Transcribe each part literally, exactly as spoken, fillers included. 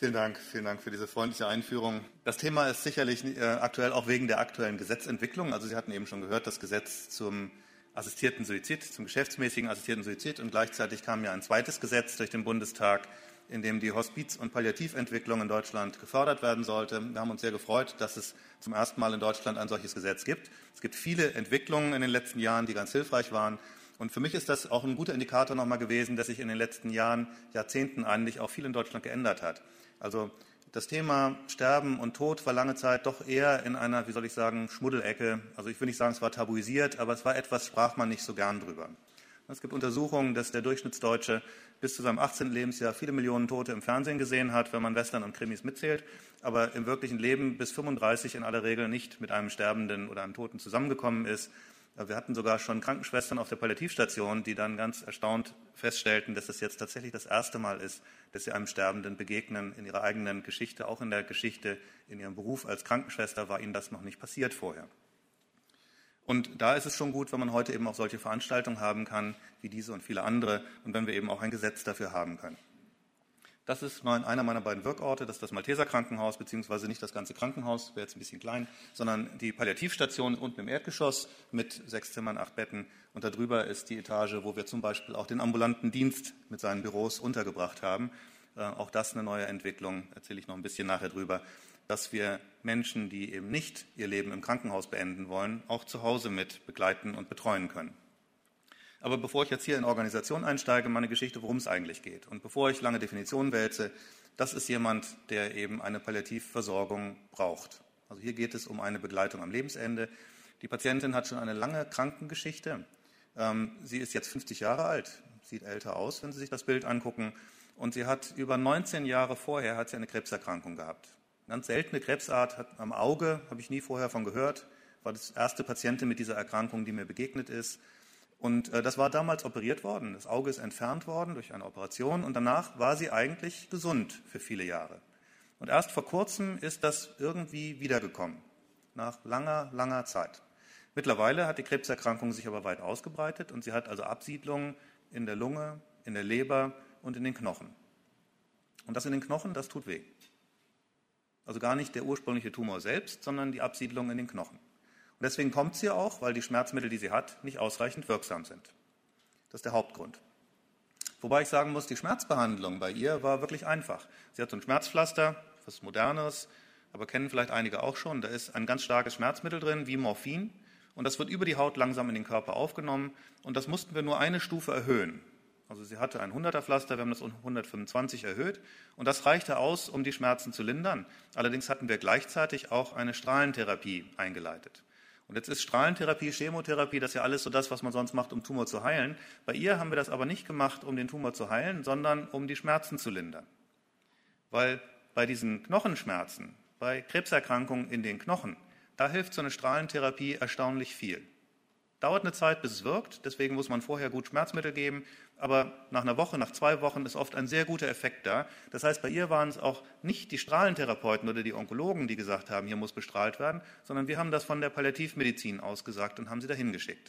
Vielen Dank, vielen Dank für diese freundliche Einführung. Das Thema ist sicherlich äh, aktuell auch wegen der aktuellen Gesetzentwicklung. Also Sie hatten eben schon gehört, das Gesetz zum assistierten Suizid, zum geschäftsmäßigen assistierten Suizid, und gleichzeitig kam ja ein zweites Gesetz durch den Bundestag, in dem die Hospiz- und Palliativentwicklung in Deutschland gefördert werden sollte. Wir haben uns sehr gefreut, dass es zum ersten Mal in Deutschland ein solches Gesetz gibt. Es gibt viele Entwicklungen in den letzten Jahren, die ganz hilfreich waren. Und für mich ist das auch ein guter Indikator nochmal gewesen, dass sich in den letzten Jahren, Jahrzehnten eigentlich auch viel in Deutschland geändert hat. Also das Thema Sterben und Tod war lange Zeit doch eher in einer, wie soll ich sagen, Schmuddelecke. Also ich will nicht sagen, es war tabuisiert, aber es war etwas, sprach man nicht so gern drüber. Es gibt Untersuchungen, dass der Durchschnittsdeutsche bis zu seinem achtzehnten Lebensjahr viele Millionen Tote im Fernsehen gesehen hat, wenn man Western und Krimis mitzählt, aber im wirklichen Leben bis fünfunddreißig in aller Regel nicht mit einem Sterbenden oder einem Toten zusammengekommen ist. Wir hatten sogar schon Krankenschwestern auf der Palliativstation, die dann ganz erstaunt feststellten, dass es jetzt tatsächlich das erste Mal ist, dass sie einem Sterbenden begegnen in ihrer eigenen Geschichte, auch in der Geschichte in ihrem Beruf als Krankenschwester war ihnen das noch nicht passiert vorher. Und da ist es schon gut, wenn man heute eben auch solche Veranstaltungen haben kann, wie diese und viele andere, und wenn wir eben auch ein Gesetz dafür haben können. Das ist mein, einer meiner beiden Wirkorte, das ist das Malteser Krankenhaus, beziehungsweise nicht das ganze Krankenhaus, wäre jetzt ein bisschen klein, sondern die Palliativstation unten im Erdgeschoss mit sechs Zimmern, acht Betten. Und darüber ist die Etage, wo wir zum Beispiel auch den ambulanten Dienst mit seinen Büros untergebracht haben. Äh, auch das eine neue Entwicklung, erzähle ich noch ein bisschen nachher drüber, dass wir Menschen, die eben nicht ihr Leben im Krankenhaus beenden wollen, auch zu Hause mit begleiten und betreuen können. Aber bevor ich jetzt hier in Organisation einsteige, meine Geschichte, worum es eigentlich geht. Und bevor ich lange Definitionen wälze, das ist jemand, der eben eine Palliativversorgung braucht. Also hier geht es um eine Begleitung am Lebensende. Die Patientin hat schon eine lange Krankengeschichte. Sie ist jetzt fünfzig Jahre alt, sieht älter aus, wenn Sie sich das Bild angucken. Und sie hat über neunzehn Jahre vorher hat sie eine Krebserkrankung gehabt. Eine ganz seltene Krebsart, hat am Auge, habe ich nie vorher von gehört, war das erste Patientin mit dieser Erkrankung, die mir begegnet ist. Und äh, das war damals operiert worden. Das Auge ist entfernt worden durch eine Operation und danach war sie eigentlich gesund für viele Jahre. Und erst vor kurzem ist das irgendwie wiedergekommen, nach langer, langer Zeit. Mittlerweile hat die Krebserkrankung sich aber weit ausgebreitet und sie hat also Absiedlungen in der Lunge, in der Leber und in den Knochen. Und das in den Knochen, das tut weh. Also gar nicht der ursprüngliche Tumor selbst, sondern die Absiedlung in den Knochen. Und deswegen kommt sie auch, weil die Schmerzmittel, die sie hat, nicht ausreichend wirksam sind. Das ist der Hauptgrund. Wobei ich sagen muss, die Schmerzbehandlung bei ihr war wirklich einfach. Sie hat so ein Schmerzpflaster, was Modernes, aber kennen vielleicht einige auch schon. Da ist ein ganz starkes Schmerzmittel drin, wie Morphin. Und das wird über die Haut langsam in den Körper aufgenommen. Und das mussten wir nur eine Stufe erhöhen. Also sie hatte ein hunderter Pflaster, wir haben das um hundertfünfundzwanzig erhöht. Und das reichte aus, um die Schmerzen zu lindern. Allerdings hatten wir gleichzeitig auch eine Strahlentherapie eingeleitet. Und jetzt ist Strahlentherapie, Chemotherapie, das ist ja alles so das, was man sonst macht, um Tumor zu heilen. Bei ihr haben wir das aber nicht gemacht, um den Tumor zu heilen, sondern um die Schmerzen zu lindern. Weil bei diesen Knochenschmerzen, bei Krebserkrankungen in den Knochen, da hilft so eine Strahlentherapie erstaunlich viel. Dauert eine Zeit, bis es wirkt, deswegen muss man vorher gut Schmerzmittel geben, aber nach einer Woche, nach zwei Wochen ist oft ein sehr guter Effekt da. Das heißt, bei ihr waren es auch nicht die Strahlentherapeuten oder die Onkologen, die gesagt haben, hier muss bestrahlt werden, sondern wir haben das von der Palliativmedizin ausgesagt und haben sie dahin geschickt.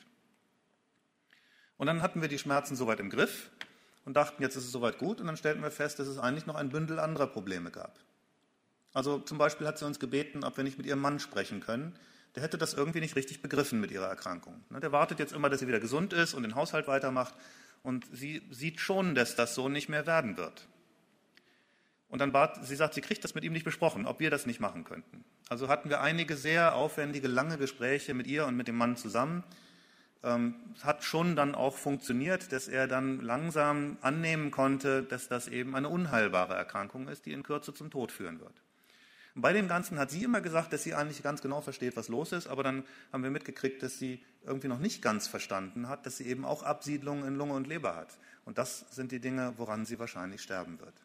Und dann hatten wir die Schmerzen soweit im Griff und dachten, jetzt ist es soweit gut, und dann stellten wir fest, dass es eigentlich noch ein Bündel anderer Probleme gab. Also zum Beispiel hat sie uns gebeten, ob wir nicht mit ihrem Mann sprechen können. Der hätte das irgendwie nicht richtig begriffen mit ihrer Erkrankung. Der wartet jetzt immer, dass sie wieder gesund ist und den Haushalt weitermacht. Und sie sieht schon, dass das so nicht mehr werden wird. Und dann bat, sie sagt, sie kriegt das mit ihm nicht besprochen, ob wir das nicht machen könnten. Also hatten wir einige sehr aufwendige, lange Gespräche mit ihr und mit dem Mann zusammen. Ähm, es hat schon dann auch funktioniert, dass er dann langsam annehmen konnte, dass das eben eine unheilbare Erkrankung ist, die in Kürze zum Tod führen wird. Und bei dem Ganzen hat sie immer gesagt, dass sie eigentlich ganz genau versteht, was los ist, aber dann haben wir mitgekriegt, dass sie irgendwie noch nicht ganz verstanden hat, dass sie eben auch Absiedlungen in Lunge und Leber hat. Und das sind die Dinge, woran sie wahrscheinlich sterben wird.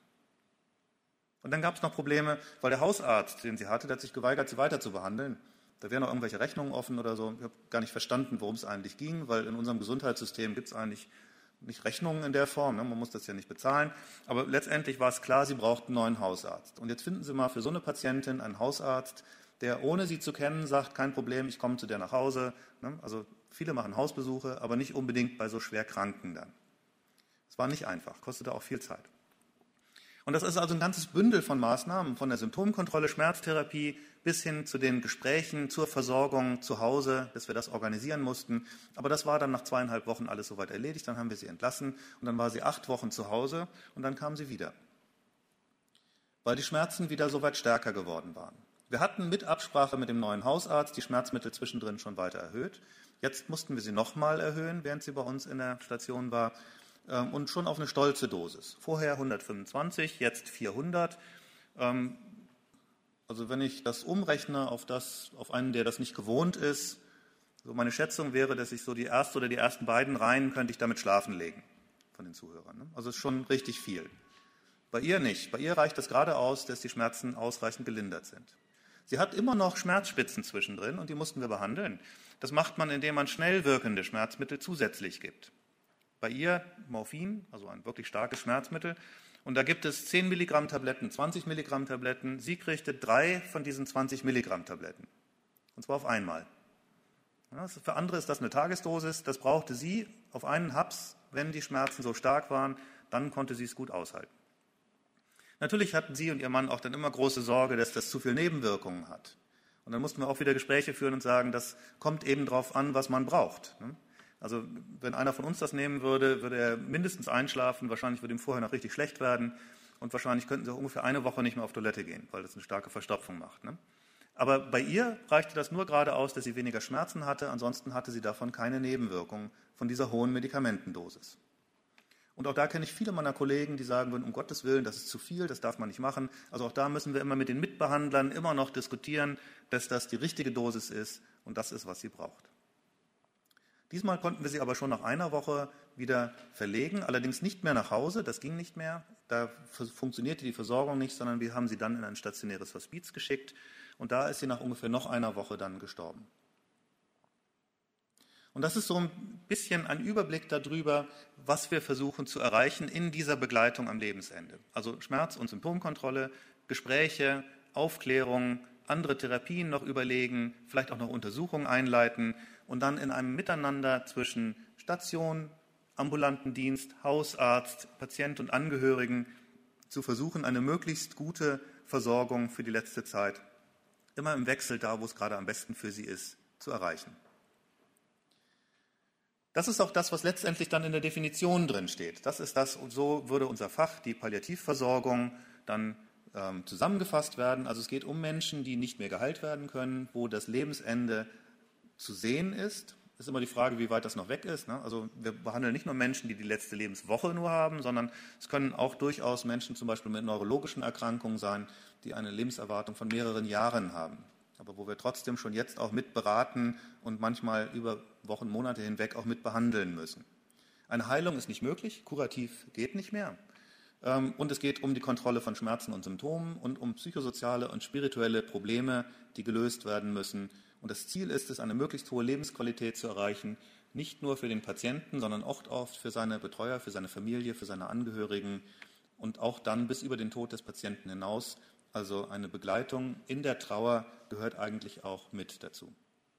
Und dann gab es noch Probleme, weil der Hausarzt, den sie hatte, der hat sich geweigert, sie weiter zu behandeln. Da wären noch irgendwelche Rechnungen offen oder so. Ich habe gar nicht verstanden, worum es eigentlich ging, weil in unserem Gesundheitssystem gibt es eigentlich nicht Rechnungen in der Form, ne? Man muss das ja nicht bezahlen. Aber letztendlich war es klar, sie braucht einen neuen Hausarzt. Und jetzt finden Sie mal für so eine Patientin einen Hausarzt, der ohne sie zu kennen sagt, kein Problem, ich komme zu der nach Hause. Ne? Also viele machen Hausbesuche, aber nicht unbedingt bei so schwer Kranken dann. Es war nicht einfach, kostete auch viel Zeit. Und das ist also ein ganzes Bündel von Maßnahmen, von der Symptomkontrolle, Schmerztherapie bis hin zu den Gesprächen zur Versorgung zu Hause, bis wir das organisieren mussten. Aber das war dann nach zweieinhalb Wochen alles soweit erledigt. Dann haben wir sie entlassen und dann war sie acht Wochen zu Hause und dann kam sie wieder, weil die Schmerzen wieder so weit stärker geworden waren. Wir hatten mit Absprache mit dem neuen Hausarzt die Schmerzmittel zwischendrin schon weiter erhöht. Jetzt mussten wir sie nochmal erhöhen, während sie bei uns in der Station war. Und schon auf eine stolze Dosis. Vorher hundertfünfundzwanzig, jetzt vierhundert. Also wenn ich das umrechne auf, das, auf einen, der das nicht gewohnt ist, so meine Schätzung wäre, dass ich so die erste oder die ersten beiden Reihen könnte ich damit schlafen legen von den Zuhörern. Also es ist schon richtig viel. Bei ihr nicht. Bei ihr reicht es gerade aus, dass die Schmerzen ausreichend gelindert sind. Sie hat immer noch Schmerzspitzen zwischendrin und die mussten wir behandeln. Das macht man, indem man schnell wirkende Schmerzmittel zusätzlich gibt. Bei ihr Morphin, also ein wirklich starkes Schmerzmittel. Und da gibt es zehn Milligramm Tabletten, zwanzig Milligramm Tabletten. Sie kriegte drei von diesen zwanzig Milligramm Tabletten. Und zwar auf einmal. Ja, für andere ist das eine Tagesdosis. Das brauchte sie auf einen Haps, wenn die Schmerzen so stark waren. Dann konnte sie es gut aushalten. Natürlich hatten sie und ihr Mann auch dann immer große Sorge, dass das zu viel Nebenwirkungen hat. Und dann mussten wir auch wieder Gespräche führen und sagen, das kommt eben darauf an, was man braucht. Also wenn einer von uns das nehmen würde, würde er mindestens einschlafen, wahrscheinlich würde ihm vorher noch richtig schlecht werden und wahrscheinlich könnten sie auch ungefähr eine Woche nicht mehr auf Toilette gehen, weil das eine starke Verstopfung macht. Ne? Aber bei ihr reichte das nur gerade aus, dass sie weniger Schmerzen hatte, ansonsten hatte sie davon keine Nebenwirkungen von dieser hohen Medikamentendosis. Und auch da kenne ich viele meiner Kollegen, die sagen würden, um Gottes Willen, das ist zu viel, das darf man nicht machen. Also auch da müssen wir immer mit den Mitbehandlern immer noch diskutieren, dass das die richtige Dosis ist und das ist, was sie braucht. Diesmal konnten wir sie aber schon nach einer Woche wieder verlegen, allerdings nicht mehr nach Hause, das ging nicht mehr. Da funktionierte die Versorgung nicht, sondern wir haben sie dann in ein stationäres Hospiz geschickt und da ist sie nach ungefähr noch einer Woche dann gestorben. Und das ist so ein bisschen ein Überblick darüber, was wir versuchen zu erreichen in dieser Begleitung am Lebensende. Also Schmerz- und Symptomkontrolle, Gespräche, Aufklärung, andere Therapien noch überlegen, vielleicht auch noch Untersuchungen einleiten und dann in einem Miteinander zwischen Station, ambulanten Dienst, Hausarzt, Patient und Angehörigen zu versuchen, eine möglichst gute Versorgung für die letzte Zeit, immer im Wechsel da, wo es gerade am besten für sie ist, zu erreichen. Das ist auch das, was letztendlich dann in der Definition drin steht. Das ist das, und so würde unser Fach, die Palliativversorgung, dann ähm, zusammengefasst werden. Also es geht um Menschen, die nicht mehr geheilt werden können, wo das Lebensende zu sehen ist. Es ist immer die Frage, wie weit das noch weg ist. Ne? Also wir behandeln nicht nur Menschen, die die letzte Lebenswoche nur haben, sondern es können auch durchaus Menschen zum Beispiel mit neurologischen Erkrankungen sein, die eine Lebenserwartung von mehreren Jahren haben. Aber wo wir trotzdem schon jetzt auch mit beraten und manchmal über Wochen, Monate hinweg auch mit behandeln müssen. Eine Heilung ist nicht möglich, kurativ geht nicht mehr. Und es geht um die Kontrolle von Schmerzen und Symptomen und um psychosoziale und spirituelle Probleme, die gelöst werden müssen. Und das Ziel ist es, eine möglichst hohe Lebensqualität zu erreichen, nicht nur für den Patienten, sondern auch oft für seine Betreuer, für seine Familie, für seine Angehörigen und auch dann bis über den Tod des Patienten hinaus. Also eine Begleitung in der Trauer gehört eigentlich auch mit dazu.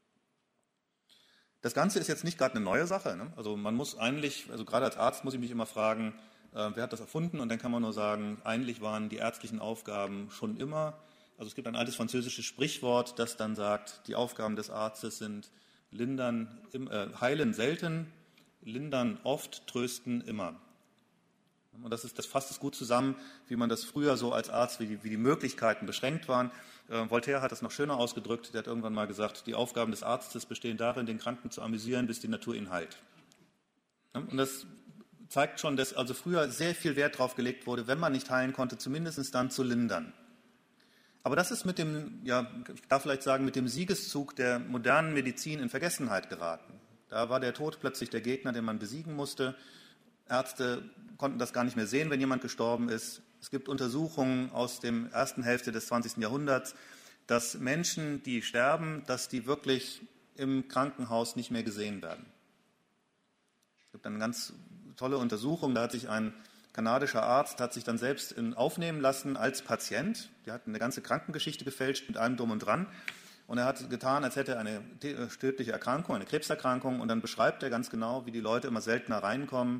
Das Ganze ist jetzt nicht gerade eine neue Sache. Ne? Also man muss eigentlich, also gerade als Arzt muss ich mich immer fragen, äh, wer hat das erfunden? Und dann kann man nur sagen, eigentlich waren die ärztlichen Aufgaben schon immer. Also es gibt ein altes französisches Sprichwort, das dann sagt, die Aufgaben des Arztes sind lindern, äh, heilen selten, lindern oft, trösten immer. Und das, ist, das fasst es gut zusammen, wie man das früher so als Arzt, wie die, wie die Möglichkeiten beschränkt waren. Äh, Voltaire hat das noch schöner ausgedrückt. Der hat irgendwann mal gesagt, die Aufgaben des Arztes bestehen darin, den Kranken zu amüsieren, bis die Natur ihn heilt. Und das zeigt schon, dass also früher sehr viel Wert darauf gelegt wurde, wenn man nicht heilen konnte, zumindest dann zu lindern. Aber das ist mit dem, ja, ich darf vielleicht sagen, mit dem Siegeszug der modernen Medizin in Vergessenheit geraten. Da war der Tod plötzlich der Gegner, den man besiegen musste. Ärzte konnten das gar nicht mehr sehen, wenn jemand gestorben ist. Es gibt Untersuchungen aus der ersten Hälfte des zwanzigsten Jahrhunderts, dass Menschen, die sterben, dass die wirklich im Krankenhaus nicht mehr gesehen werden. Es gibt eine ganz tolle Untersuchung, da hat sich ein kanadischer Arzt hat sich dann selbst in, aufnehmen lassen als Patient. Der hat eine ganze Krankengeschichte gefälscht mit allem Drum und Dran. Und er hat getan, als hätte er eine tödliche Erkrankung, eine Krebserkrankung. Und dann beschreibt er ganz genau, wie die Leute immer seltener reinkommen.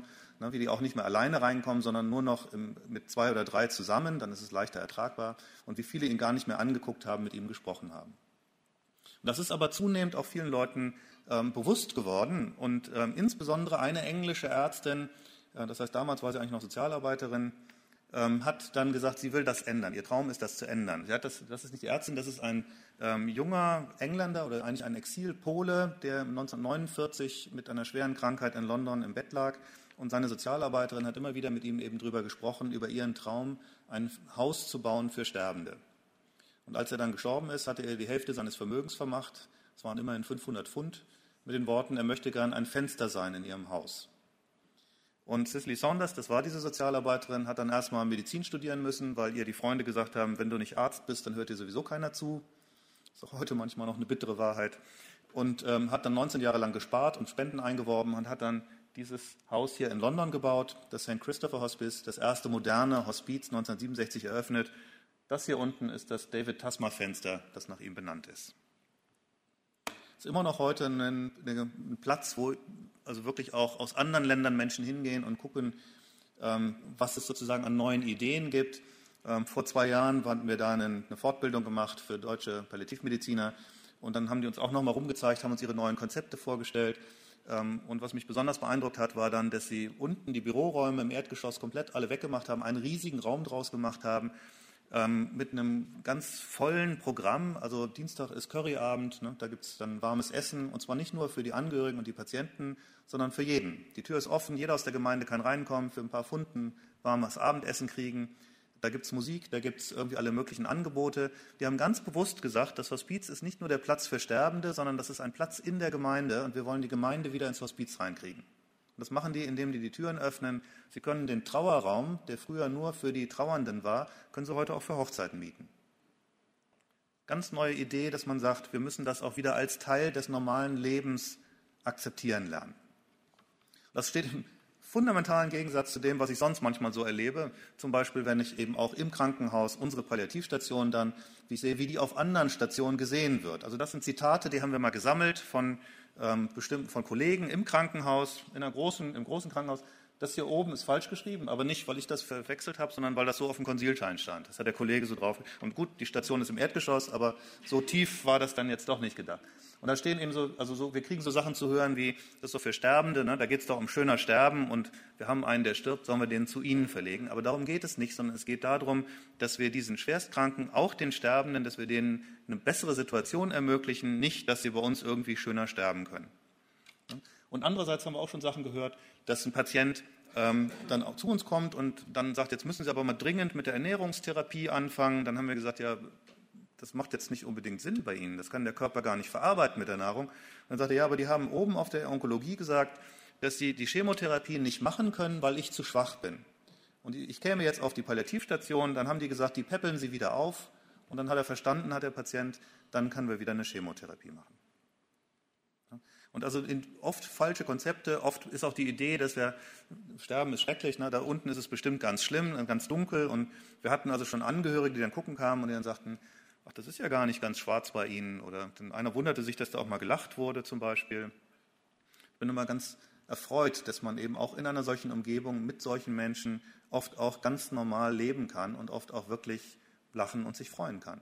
ne, wie die auch nicht mehr alleine reinkommen, sondern nur noch im, mit zwei oder drei zusammen, dann ist es leichter ertragbar, und wie viele ihn gar nicht mehr angeguckt haben, mit ihm gesprochen haben. Und das ist aber zunehmend auch vielen Leuten ähm, bewusst geworden, und ähm, insbesondere eine englische Ärztin, äh, das heißt damals war sie eigentlich noch Sozialarbeiterin, ähm, hat dann gesagt, sie will das ändern. Ihr Traum ist, das zu ändern. Sie hat das, das ist nicht die Ärztin, das ist ein ähm, junger Engländer oder eigentlich ein Exilpole, der neunzehnhundertneunundvierzig mit einer schweren Krankheit in London im Bett lag. Und seine Sozialarbeiterin hat immer wieder mit ihm eben drüber gesprochen, über ihren Traum, ein Haus zu bauen für Sterbende. Und als er dann gestorben ist, hatte er die Hälfte seines Vermögens vermacht. Es waren immerhin fünfhundert Pfund, mit den Worten, er möchte gern ein Fenster sein in ihrem Haus. Und Cicely Saunders, das war diese Sozialarbeiterin, hat dann erstmal Medizin studieren müssen, weil ihr die Freunde gesagt haben, wenn du nicht Arzt bist, dann hört dir sowieso keiner zu. Das ist auch heute manchmal noch eine bittere Wahrheit. Und ähm, hat dann neunzehn Jahre lang gespart und Spenden eingeworben und hat dann dieses Haus hier in London gebaut, das Saint Christopher Hospice, das erste moderne Hospiz neunzehnhundertsiebenundsechzig eröffnet. Das hier unten ist das David-Tasma-Fenster, das nach ihm benannt ist. Es ist immer noch heute ein, ein Platz, wo also wirklich auch aus anderen Ländern Menschen hingehen und gucken, ähm, was es sozusagen an neuen Ideen gibt. Ähm, vor zwei Jahren hatten wir da eine, eine Fortbildung gemacht für deutsche Palliativmediziner, und dann haben die uns auch nochmal rumgezeigt, haben uns ihre neuen Konzepte vorgestellt. Ähm, und was mich besonders beeindruckt hat, war dann, dass sie unten die Büroräume im Erdgeschoss komplett alle weggemacht haben, einen riesigen Raum draus gemacht haben, mit einem ganz vollen Programm. Also Dienstag ist Curryabend, ne? Da gibt es dann warmes Essen, und zwar nicht nur für die Angehörigen und die Patienten, sondern für jeden. Die Tür ist offen, jeder aus der Gemeinde kann reinkommen, für ein paar Pfund ein warmes Abendessen kriegen. Da gibt es Musik, da gibt es irgendwie alle möglichen Angebote. Die haben ganz bewusst gesagt, das Hospiz ist nicht nur der Platz für Sterbende, sondern das ist ein Platz in der Gemeinde, und wir wollen die Gemeinde wieder ins Hospiz reinkriegen. Und das machen die, indem die die Türen öffnen. Sie können den Trauerraum, der früher nur für die Trauernden war, können sie heute auch für Hochzeiten mieten. Ganz neue Idee, dass man sagt, wir müssen das auch wieder als Teil des normalen Lebens akzeptieren lernen. Das steht im fundamentalen Gegensatz zu dem, was ich sonst manchmal so erlebe. Zum Beispiel, wenn ich eben auch im Krankenhaus unsere Palliativstation dann, wie ich sehe, wie die auf anderen Stationen gesehen wird. Also das sind Zitate, die haben wir mal gesammelt von ähm, bestimmten von Kollegen im Krankenhaus, in einer großen, im großen Krankenhaus. Das hier oben ist falsch geschrieben, aber nicht, weil ich das verwechselt habe, sondern weil das so auf dem Konsilschein stand. Das hat der Kollege so drauf. Und gut, die Station ist im Erdgeschoss, aber so tief war das dann jetzt doch nicht gedacht. Und da stehen eben so, also so, wir kriegen so Sachen zu hören wie, das ist so für Sterbende, ne? Da geht es doch um schöner Sterben, und wir haben einen, der stirbt, sollen wir den zu Ihnen verlegen. Aber darum geht es nicht, sondern es geht darum, dass wir diesen Schwerstkranken, auch den Sterbenden, dass wir denen eine bessere Situation ermöglichen, nicht, dass sie bei uns irgendwie schöner sterben können. Und andererseits haben wir auch schon Sachen gehört, dass ein Patient ähm, dann auch zu uns kommt und dann sagt, jetzt müssen Sie aber mal dringend mit der Ernährungstherapie anfangen. Dann haben wir gesagt, ja, das macht jetzt nicht unbedingt Sinn bei Ihnen. Das kann der Körper gar nicht verarbeiten mit der Nahrung. Dann sagt er, ja, aber die haben oben auf der Onkologie gesagt, dass sie die Chemotherapie nicht machen können, weil ich zu schwach bin. Und ich käme jetzt auf die Palliativstation, dann haben die gesagt, die peppeln Sie wieder auf. Und dann hat er verstanden, hat der Patient, dann können wir wieder eine Chemotherapie machen. Und also in oft falsche Konzepte, oft ist auch die Idee, dass wir, Sterben ist schrecklich, ne? Da unten ist es bestimmt ganz schlimm, ganz dunkel, und wir hatten also schon Angehörige, die dann gucken kamen und die dann sagten, ach, das ist ja gar nicht ganz schwarz bei Ihnen, oder einer wunderte sich, dass da auch mal gelacht wurde zum Beispiel. Ich bin immer ganz erfreut, dass man eben auch in einer solchen Umgebung mit solchen Menschen oft auch ganz normal leben kann und oft auch wirklich lachen und sich freuen kann.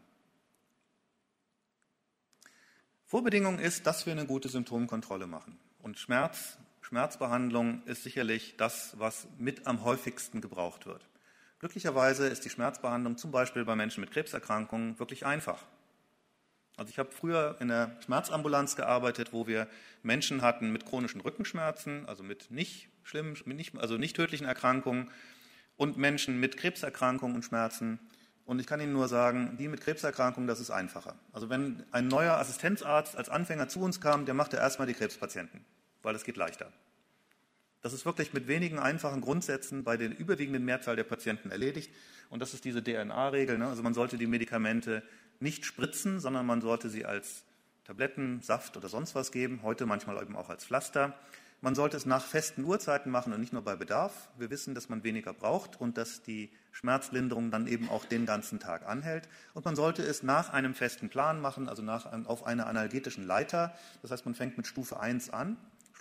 Vorbedingung ist, dass wir eine gute Symptomkontrolle machen. Und Schmerz, Schmerzbehandlung ist sicherlich das, was mit am häufigsten gebraucht wird. Glücklicherweise ist die Schmerzbehandlung zum Beispiel bei Menschen mit Krebserkrankungen wirklich einfach. Also ich habe früher in der Schmerzambulanz gearbeitet, wo wir Menschen hatten mit chronischen Rückenschmerzen, also mit nicht schlimmen, nicht, also nicht tödlichen Erkrankungen, und Menschen mit Krebserkrankungen und Schmerzen. Und ich kann Ihnen nur sagen, die mit Krebserkrankungen, das ist einfacher. Also wenn ein neuer Assistenzarzt als Anfänger zu uns kam, der machte erstmal die Krebspatienten, weil das geht leichter. Das ist wirklich mit wenigen einfachen Grundsätzen bei der überwiegenden Mehrzahl der Patienten erledigt. Und das ist diese D N A-Regel. Ne? Also man sollte die Medikamente nicht spritzen, sondern man sollte sie als Tabletten, Saft oder sonst was geben, heute manchmal eben auch als Pflaster. Man sollte es nach festen Uhrzeiten machen und nicht nur bei Bedarf. Wir wissen, dass man weniger braucht und dass die Schmerzlinderung dann eben auch den ganzen Tag anhält. Und man sollte es nach einem festen Plan machen, also nach, auf einer analgetischen Leiter. Das heißt, man fängt mit Stufe eins an.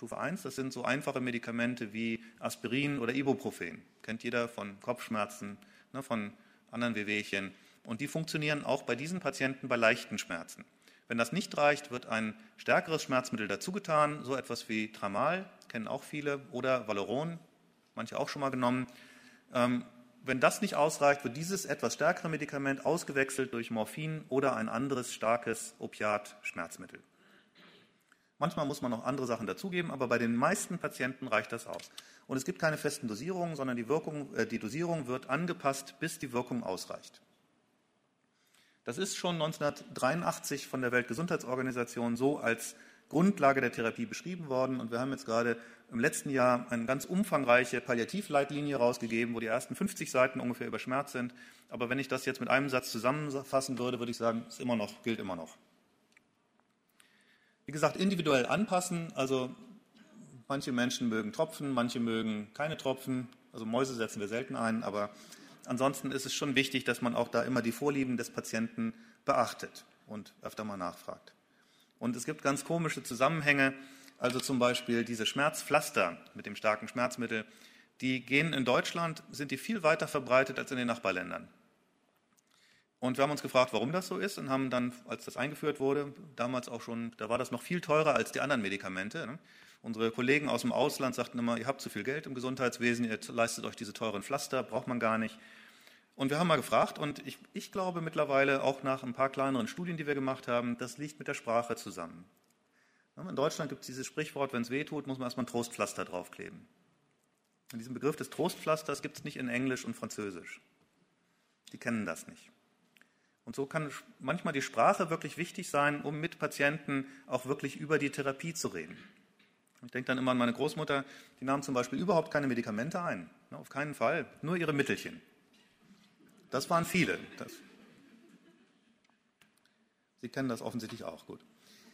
Stufe eins, das sind so einfache Medikamente wie Aspirin oder Ibuprofen. Kennt jeder von Kopfschmerzen, ne, von anderen Wehwehchen. Und die funktionieren auch bei diesen Patienten bei leichten Schmerzen. Wenn das nicht reicht, wird ein stärkeres Schmerzmittel dazugetan, so etwas wie Tramal, kennen auch viele, oder Valoron, manche auch schon mal genommen. Ähm, wenn das nicht ausreicht, wird dieses etwas stärkere Medikament ausgewechselt durch Morphin oder ein anderes starkes Opiat-Schmerzmittel. Manchmal muss man noch andere Sachen dazugeben, aber bei den meisten Patienten reicht das aus. Und es gibt keine festen Dosierungen, sondern die, Wirkung, äh, die Dosierung wird angepasst, bis die Wirkung ausreicht. Das ist schon neunzehnhundertdreiundachtzig von der Weltgesundheitsorganisation so als Grundlage der Therapie beschrieben worden. Und wir haben jetzt gerade im letzten Jahr eine ganz umfangreiche Palliativleitlinie rausgegeben, wo die ersten fünfzig Seiten ungefähr über Schmerz sind. Aber wenn ich das jetzt mit einem Satz zusammenfassen würde, würde ich sagen, es immer noch, gilt immer noch. Wie gesagt, individuell anpassen. Also manche Menschen mögen Tropfen, manche mögen keine Tropfen. Also Mäuse setzen wir selten ein, aber ansonsten ist es schon wichtig, dass man auch da immer die Vorlieben des Patienten beachtet und öfter mal nachfragt. Und es gibt ganz komische Zusammenhänge, also zum Beispiel diese Schmerzpflaster mit dem starken Schmerzmittel, die gehen in Deutschland, sind die viel weiter verbreitet als in den Nachbarländern. Und wir haben uns gefragt, warum das so ist und haben dann, als das eingeführt wurde, damals auch schon, da war das noch viel teurer als die anderen Medikamente. Ne? Unsere Kollegen aus dem Ausland sagten immer, ihr habt zu viel Geld im Gesundheitswesen, ihr leistet euch diese teuren Pflaster, braucht man gar nicht. Und wir haben mal gefragt und ich, ich glaube mittlerweile, auch nach ein paar kleineren Studien, die wir gemacht haben, das liegt mit der Sprache zusammen. In Deutschland gibt es dieses Sprichwort, wenn es weh tut, muss man erstmal ein Trostpflaster draufkleben. Und diesen Begriff des Trostpflasters gibt es nicht in Englisch und Französisch. Die kennen das nicht. Und so kann manchmal die Sprache wirklich wichtig sein, um mit Patienten auch wirklich über die Therapie zu reden. Ich denke dann immer an meine Großmutter, die nahm zum Beispiel überhaupt keine Medikamente ein. Auf keinen Fall, nur ihre Mittelchen. Das waren viele. Das Sie kennen das offensichtlich auch gut.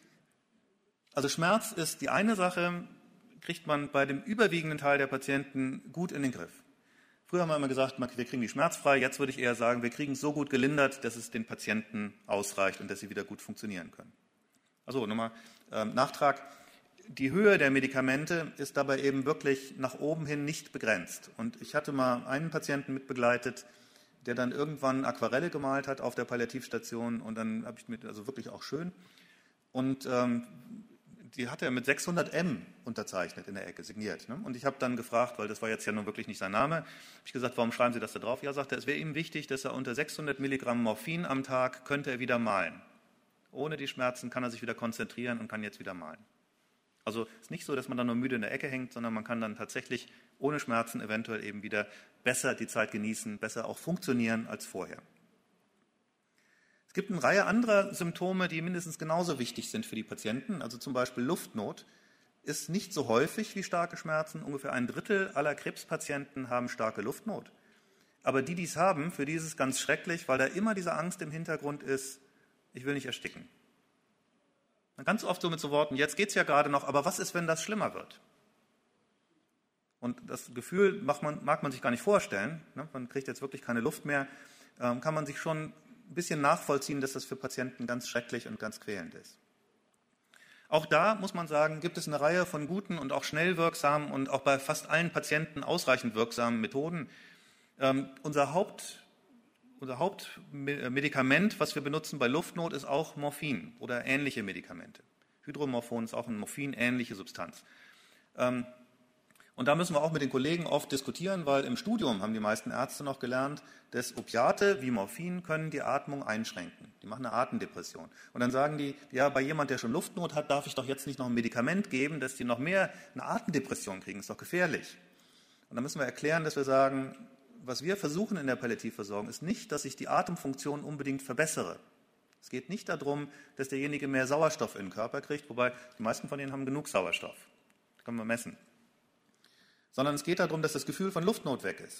Also Schmerz ist die eine Sache, kriegt man bei dem überwiegenden Teil der Patienten gut in den Griff. Früher haben wir immer gesagt, wir kriegen die schmerzfrei. Jetzt würde ich eher sagen, wir kriegen es so gut gelindert, dass es den Patienten ausreicht und dass sie wieder gut funktionieren können. Also nochmal äh, Nachtrag. Die Höhe der Medikamente ist dabei eben wirklich nach oben hin nicht begrenzt. Und ich hatte mal einen Patienten mitbegleitet, der dann irgendwann Aquarelle gemalt hat auf der Palliativstation. Und dann habe ich mit, also wirklich auch schön. Und ähm, die hat er mit sechshundert M unterzeichnet in der Ecke, signiert. Ne? Und ich habe dann gefragt, weil das war jetzt ja nun wirklich nicht sein Name, habe ich gesagt, warum schreiben Sie das da drauf? Ja, sagt er, es wäre ihm wichtig, dass er unter sechshundert Milligramm Morphin am Tag könnte er wieder malen. Ohne die Schmerzen kann er sich wieder konzentrieren und kann jetzt wieder malen. Also es ist nicht so, dass man dann nur müde in der Ecke hängt, sondern man kann dann tatsächlich ohne Schmerzen eventuell eben wieder besser die Zeit genießen, besser auch funktionieren als vorher. Es gibt eine Reihe anderer Symptome, die mindestens genauso wichtig sind für die Patienten. Also zum Beispiel Luftnot ist nicht so häufig wie starke Schmerzen. Ungefähr ein Drittel aller Krebspatienten haben starke Luftnot. Aber die, die es haben, für die ist es ganz schrecklich, weil da immer diese Angst im Hintergrund ist, ich will nicht ersticken. Ganz oft so mit so Worten, jetzt geht es ja gerade noch, aber was ist, wenn das schlimmer wird? Und das Gefühl mag man, mag man sich gar nicht vorstellen, ne? Man kriegt jetzt wirklich keine Luft mehr, ähm, kann man sich schon ein bisschen nachvollziehen, dass das für Patienten ganz schrecklich und ganz quälend ist. Auch da muss man sagen, gibt es eine Reihe von guten und auch schnell wirksamen und auch bei fast allen Patienten ausreichend wirksamen Methoden. Ähm, unser Haupt, unser Hauptmedikament, was wir benutzen bei Luftnot, ist auch Morphin oder ähnliche Medikamente. Hydromorphon ist auch eine morphinähnliche Substanz. Ähm, Und da müssen wir auch mit den Kollegen oft diskutieren, weil im Studium haben die meisten Ärzte noch gelernt, dass Opiate wie Morphin können die Atmung einschränken. Die machen eine Atemdepression. Und dann sagen die, ja, bei jemand, der schon Luftnot hat, darf ich doch jetzt nicht noch ein Medikament geben, dass die noch mehr eine Atemdepression kriegen. Das ist doch gefährlich. Und dann müssen wir erklären, dass wir sagen, was wir versuchen in der Palliativversorgung, ist nicht, dass ich die Atemfunktion unbedingt verbessere. Es geht nicht darum, dass derjenige mehr Sauerstoff in den Körper kriegt, wobei die meisten von denen haben genug Sauerstoff. Das können wir messen. Sondern es geht darum, dass das Gefühl von Luftnot weg ist.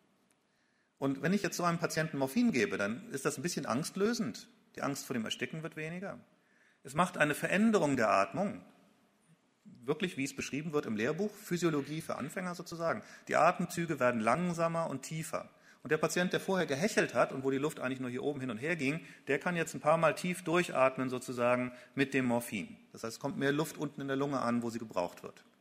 Und wenn ich jetzt so einem Patienten Morphin gebe, dann ist das ein bisschen angstlösend. Die Angst vor dem Ersticken wird weniger. Es macht eine Veränderung der Atmung, wirklich wie es beschrieben wird im Lehrbuch, Physiologie für Anfänger sozusagen. Die Atemzüge werden langsamer und tiefer. Und der Patient, der vorher gehechelt hat und wo die Luft eigentlich nur hier oben hin und her ging, der kann jetzt ein paar Mal tief durchatmen sozusagen mit dem Morphin. Das heißt, es kommt mehr Luft unten in der Lunge an, wo sie gebraucht wird.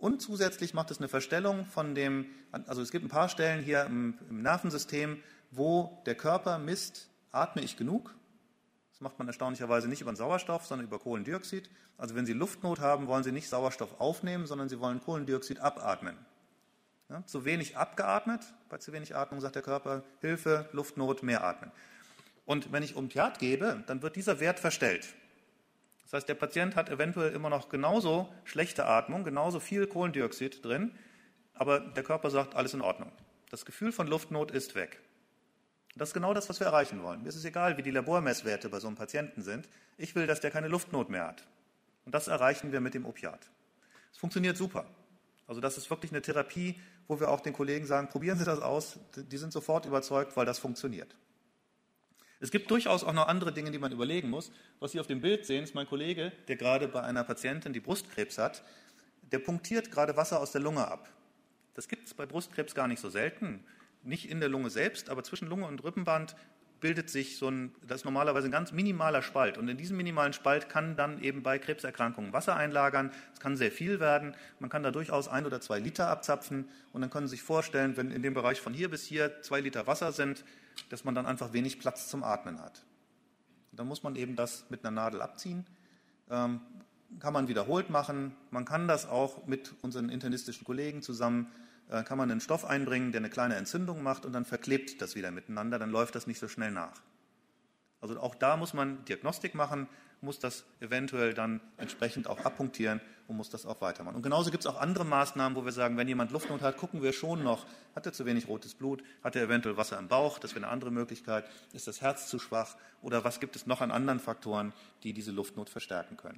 Und zusätzlich macht es eine Verstellung von dem, also es gibt ein paar Stellen hier im, im Nervensystem, wo der Körper misst, atme ich genug? Das macht man erstaunlicherweise nicht über den Sauerstoff, sondern über Kohlendioxid. Also wenn Sie Luftnot haben, wollen Sie nicht Sauerstoff aufnehmen, sondern Sie wollen Kohlendioxid abatmen. Ja, zu wenig abgeatmet, bei zu wenig Atmung sagt der Körper, Hilfe, Luftnot, mehr atmen. Und wenn ich Opiat gebe, dann wird dieser Wert verstellt. Das heißt, der Patient hat eventuell immer noch genauso schlechte Atmung, genauso viel Kohlendioxid drin, aber der Körper sagt, alles in Ordnung. Das Gefühl von Luftnot ist weg. Das ist genau das, was wir erreichen wollen. Mir ist es egal, wie die Labormesswerte bei so einem Patienten sind. Ich will, dass der keine Luftnot mehr hat. Und das erreichen wir mit dem Opiat. Es funktioniert super. Also das ist wirklich eine Therapie, wo wir auch den Kollegen sagen, probieren Sie das aus. Die sind sofort überzeugt, weil das funktioniert. Es gibt durchaus auch noch andere Dinge, die man überlegen muss. Was Sie auf dem Bild sehen, ist mein Kollege, der gerade bei einer Patientin, die Brustkrebs hat, der punktiert gerade Wasser aus der Lunge ab. Das gibt es bei Brustkrebs gar nicht so selten. Nicht in der Lunge selbst, aber zwischen Lunge und Rippenband bildet sich so ein, das ist normalerweise ein ganz minimaler Spalt. Und in diesem minimalen Spalt kann dann eben bei Krebserkrankungen Wasser einlagern. Es kann sehr viel werden. Man kann da durchaus ein oder zwei Liter abzapfen. Und dann können Sie sich vorstellen, wenn in dem Bereich von hier bis hier zwei Liter Wasser sind, dass man dann einfach wenig Platz zum Atmen hat. Und dann muss man eben das mit einer Nadel abziehen. Ähm, kann man wiederholt machen. Man kann das auch mit unseren internistischen Kollegen zusammen, äh, kann man einen Stoff einbringen, der eine kleine Entzündung macht und dann verklebt das wieder miteinander. Dann läuft das nicht so schnell nach. Also auch da muss man Diagnostik machen, muss das eventuell dann entsprechend auch abpunktieren und muss das auch weitermachen. Und genauso gibt es auch andere Maßnahmen, wo wir sagen, wenn jemand Luftnot hat, gucken wir schon noch, hat er zu wenig rotes Blut, hat er eventuell Wasser im Bauch, das wäre eine andere Möglichkeit, ist das Herz zu schwach oder was gibt es noch an anderen Faktoren, die diese Luftnot verstärken können.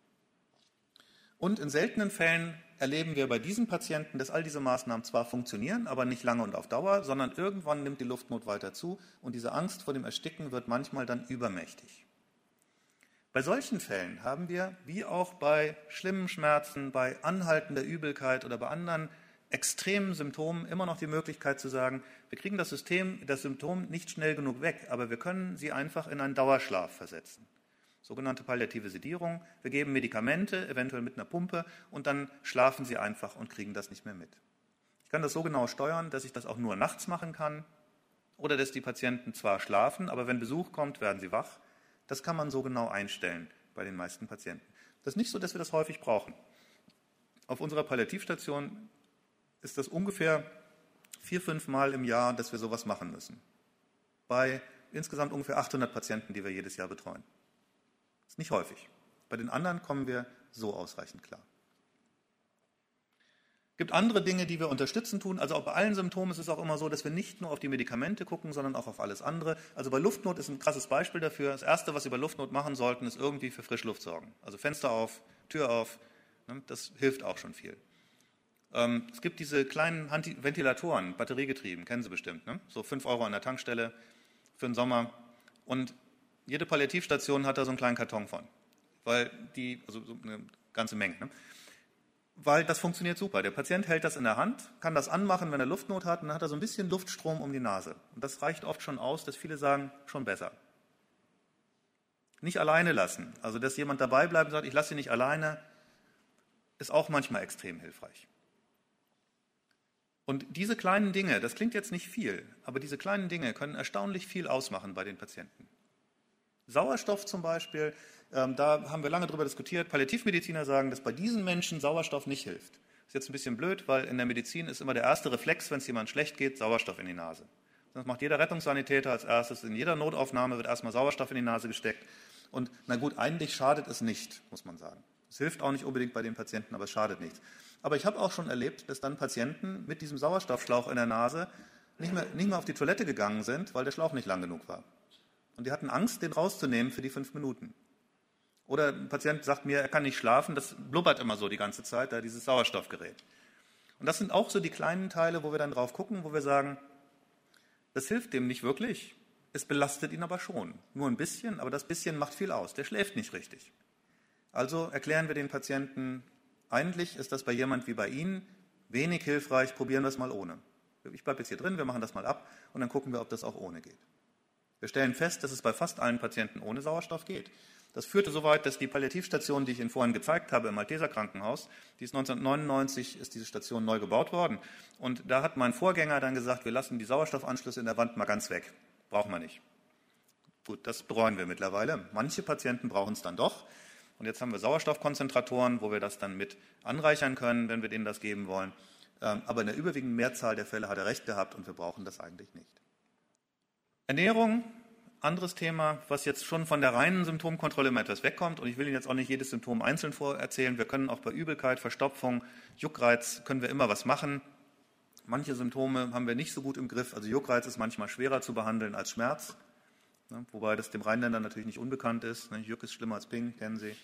Und in seltenen Fällen erleben wir bei diesen Patienten, dass all diese Maßnahmen zwar funktionieren, aber nicht lange und auf Dauer, sondern irgendwann nimmt die Luftnot weiter zu und diese Angst vor dem Ersticken wird manchmal dann übermächtig. Bei solchen Fällen haben wir, wie auch bei schlimmen Schmerzen, bei anhaltender Übelkeit oder bei anderen extremen Symptomen, immer noch die Möglichkeit zu sagen, wir kriegen das System, das Symptom nicht schnell genug weg, aber wir können sie einfach in einen Dauerschlaf versetzen. Sogenannte palliative Sedierung. Wir geben Medikamente, eventuell mit einer Pumpe, und dann schlafen sie einfach und kriegen das nicht mehr mit. Ich kann das so genau steuern, dass ich das auch nur nachts machen kann oder dass die Patienten zwar schlafen, aber wenn Besuch kommt, werden sie wach. Das kann man so genau einstellen bei den meisten Patienten. Das ist nicht so, dass wir das häufig brauchen. Auf unserer Palliativstation ist das ungefähr vier, fünf Mal im Jahr, dass wir sowas machen müssen. Bei insgesamt ungefähr achthundert Patienten, die wir jedes Jahr betreuen. Das ist nicht häufig. Bei den anderen kommen wir so ausreichend klar. Es gibt andere Dinge, die wir unterstützend tun. Also auch bei allen Symptomen ist es auch immer so, dass wir nicht nur auf die Medikamente gucken, sondern auch auf alles andere. Also bei Luftnot ist ein krasses Beispiel dafür. Das Erste, was Sie bei Luftnot machen sollten, ist irgendwie für Frischluft sorgen. Also Fenster auf, Tür auf, das hilft auch schon viel. Es gibt diese kleinen Ventilatoren, batteriegetrieben, kennen Sie bestimmt, ne? So fünf Euro an der Tankstelle für den Sommer. Und jede Palliativstation hat da so einen kleinen Karton von, weil die, also so eine ganze Menge, ne? Weil das funktioniert super. Der Patient hält das in der Hand, kann das anmachen, wenn er Luftnot hat, und dann hat er so ein bisschen Luftstrom um die Nase. Und das reicht oft schon aus, dass viele sagen, schon besser. Nicht alleine lassen, also dass jemand dabei bleibt und sagt, ich lasse Sie nicht alleine, ist auch manchmal extrem hilfreich. Und diese kleinen Dinge, das klingt jetzt nicht viel, aber diese kleinen Dinge können erstaunlich viel ausmachen bei den Patienten. Sauerstoff zum Beispiel, ähm, da haben wir lange darüber diskutiert. Palliativmediziner sagen, dass bei diesen Menschen Sauerstoff nicht hilft. Das ist jetzt ein bisschen blöd, weil in der Medizin ist immer der erste Reflex, wenn es jemand schlecht geht, Sauerstoff in die Nase. Das macht jeder Rettungssanitäter als erstes. In jeder Notaufnahme wird erstmal Sauerstoff in die Nase gesteckt. Und na gut, eigentlich schadet es nicht, muss man sagen. Es hilft auch nicht unbedingt bei den Patienten, aber es schadet nichts. Aber ich habe auch schon erlebt, dass dann Patienten mit diesem Sauerstoffschlauch in der Nase nicht mehr, nicht mehr auf die Toilette gegangen sind, weil der Schlauch nicht lang genug war. Und die hatten Angst, den rauszunehmen für die fünf Minuten. Oder ein Patient sagt mir, er kann nicht schlafen, das blubbert immer so die ganze Zeit, da dieses Sauerstoffgerät. Und das sind auch so die kleinen Teile, wo wir dann drauf gucken, wo wir sagen, das hilft dem nicht wirklich, es belastet ihn aber schon. Nur ein bisschen, aber das bisschen macht viel aus, der schläft nicht richtig. Also erklären wir den Patienten, eigentlich ist das bei jemand wie bei Ihnen wenig hilfreich, probieren wir es mal ohne. Ich bleibe jetzt hier drin, wir machen das mal ab und dann gucken wir, ob das auch ohne geht. Wir stellen fest, dass es bei fast allen Patienten ohne Sauerstoff geht. Das führte so weit, dass die Palliativstation, die ich Ihnen vorhin gezeigt habe im Malteser Krankenhaus, die ist neunzehnhundertneunundneunzig, ist diese Station neu gebaut worden. Und da hat mein Vorgänger dann gesagt, wir lassen die Sauerstoffanschlüsse in der Wand mal ganz weg. Brauchen wir nicht. Gut, das bereuen wir mittlerweile. Manche Patienten brauchen es dann doch. Und jetzt haben wir Sauerstoffkonzentratoren, wo wir das dann mit anreichern können, wenn wir denen das geben wollen. Aber in der überwiegenden Mehrzahl der Fälle hat er recht gehabt und wir brauchen das eigentlich nicht. Ernährung, anderes Thema, was jetzt schon von der reinen Symptomkontrolle immer etwas wegkommt. Und ich will Ihnen jetzt auch nicht jedes Symptom einzeln vorerzählen. Wir können auch bei Übelkeit, Verstopfung, Juckreiz, können wir immer was machen. Manche Symptome haben wir nicht so gut im Griff. Also Juckreiz ist manchmal schwerer zu behandeln als Schmerz. Wobei das dem Rheinländer natürlich nicht unbekannt ist. Juck ist schlimmer als Ping, kennen Sie.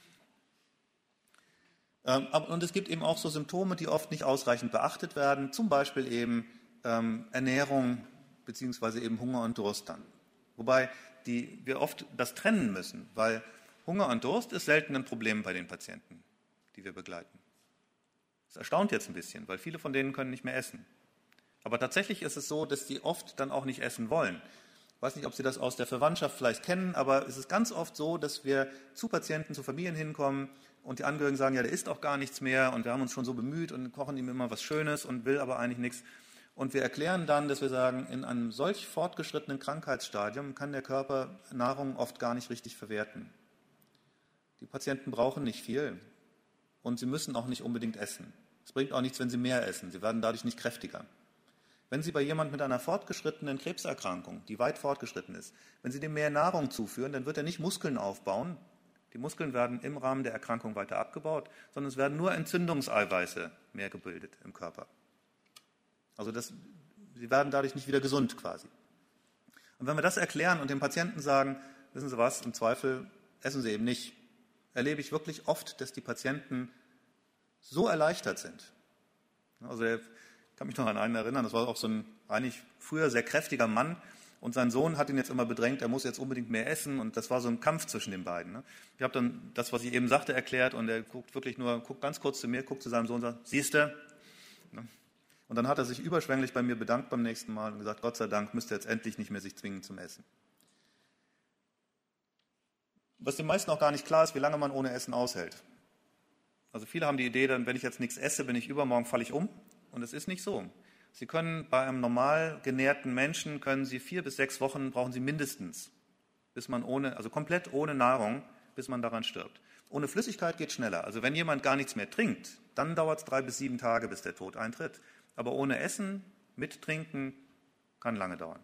Und es gibt eben auch so Symptome, die oft nicht ausreichend beachtet werden. Zum Beispiel eben Ernährung beziehungsweise eben Hunger und Durst dann. Wobei die, wir oft das trennen müssen, weil Hunger und Durst ist selten ein Problem bei den Patienten, die wir begleiten. Das erstaunt jetzt ein bisschen, weil viele von denen können nicht mehr essen. Aber tatsächlich ist es so, dass die oft dann auch nicht essen wollen. Ich weiß nicht, ob Sie das aus der Verwandtschaft vielleicht kennen, aber es ist ganz oft so, dass wir zu Patienten, zu Familien hinkommen und die Angehörigen sagen, ja, der isst auch gar nichts mehr und wir haben uns schon so bemüht und kochen ihm immer was Schönes und will aber eigentlich nichts. Und wir erklären dann, dass wir sagen, in einem solch fortgeschrittenen Krankheitsstadium kann der Körper Nahrung oft gar nicht richtig verwerten. Die Patienten brauchen nicht viel und sie müssen auch nicht unbedingt essen. Es bringt auch nichts, wenn sie mehr essen. Sie werden dadurch nicht kräftiger. Wenn Sie bei jemandem mit einer fortgeschrittenen Krebserkrankung, die weit fortgeschritten ist, wenn Sie dem mehr Nahrung zuführen, dann wird er nicht Muskeln aufbauen. Die Muskeln werden im Rahmen der Erkrankung weiter abgebaut, sondern es werden nur Entzündungseiweiße mehr gebildet im Körper. Also das, sie werden dadurch nicht wieder gesund quasi. Und wenn wir das erklären und dem Patienten sagen, wissen Sie was, im Zweifel essen Sie eben nicht, erlebe ich wirklich oft, dass die Patienten so erleichtert sind. Also ich kann mich noch an einen erinnern, das war auch so ein eigentlich früher sehr kräftiger Mann und sein Sohn hat ihn jetzt immer bedrängt, er muss jetzt unbedingt mehr essen und das war so ein Kampf zwischen den beiden. Ich habe dann das, was ich eben sagte, erklärt und er guckt wirklich nur, guckt ganz kurz zu mir, guckt zu seinem Sohn und sagt, siehste? Und dann hat er sich überschwänglich bei mir bedankt beim nächsten Mal und gesagt, Gott sei Dank müsste er jetzt endlich nicht mehr sich zwingen zum Essen. Was den meisten auch gar nicht klar ist, wie lange man ohne Essen aushält. Also viele haben die Idee, dann, wenn ich jetzt nichts esse, bin ich übermorgen, falle ich um. Und es ist nicht so. Sie können bei einem normal genährten Menschen, können Sie vier bis sechs Wochen, brauchen Sie mindestens, bis man ohne, also komplett ohne Nahrung, bis man daran stirbt. Ohne Flüssigkeit geht schneller. Also wenn jemand gar nichts mehr trinkt, dann dauert es drei bis sieben Tage, bis der Tod eintritt. Aber ohne Essen, mit Trinken, kann lange dauern.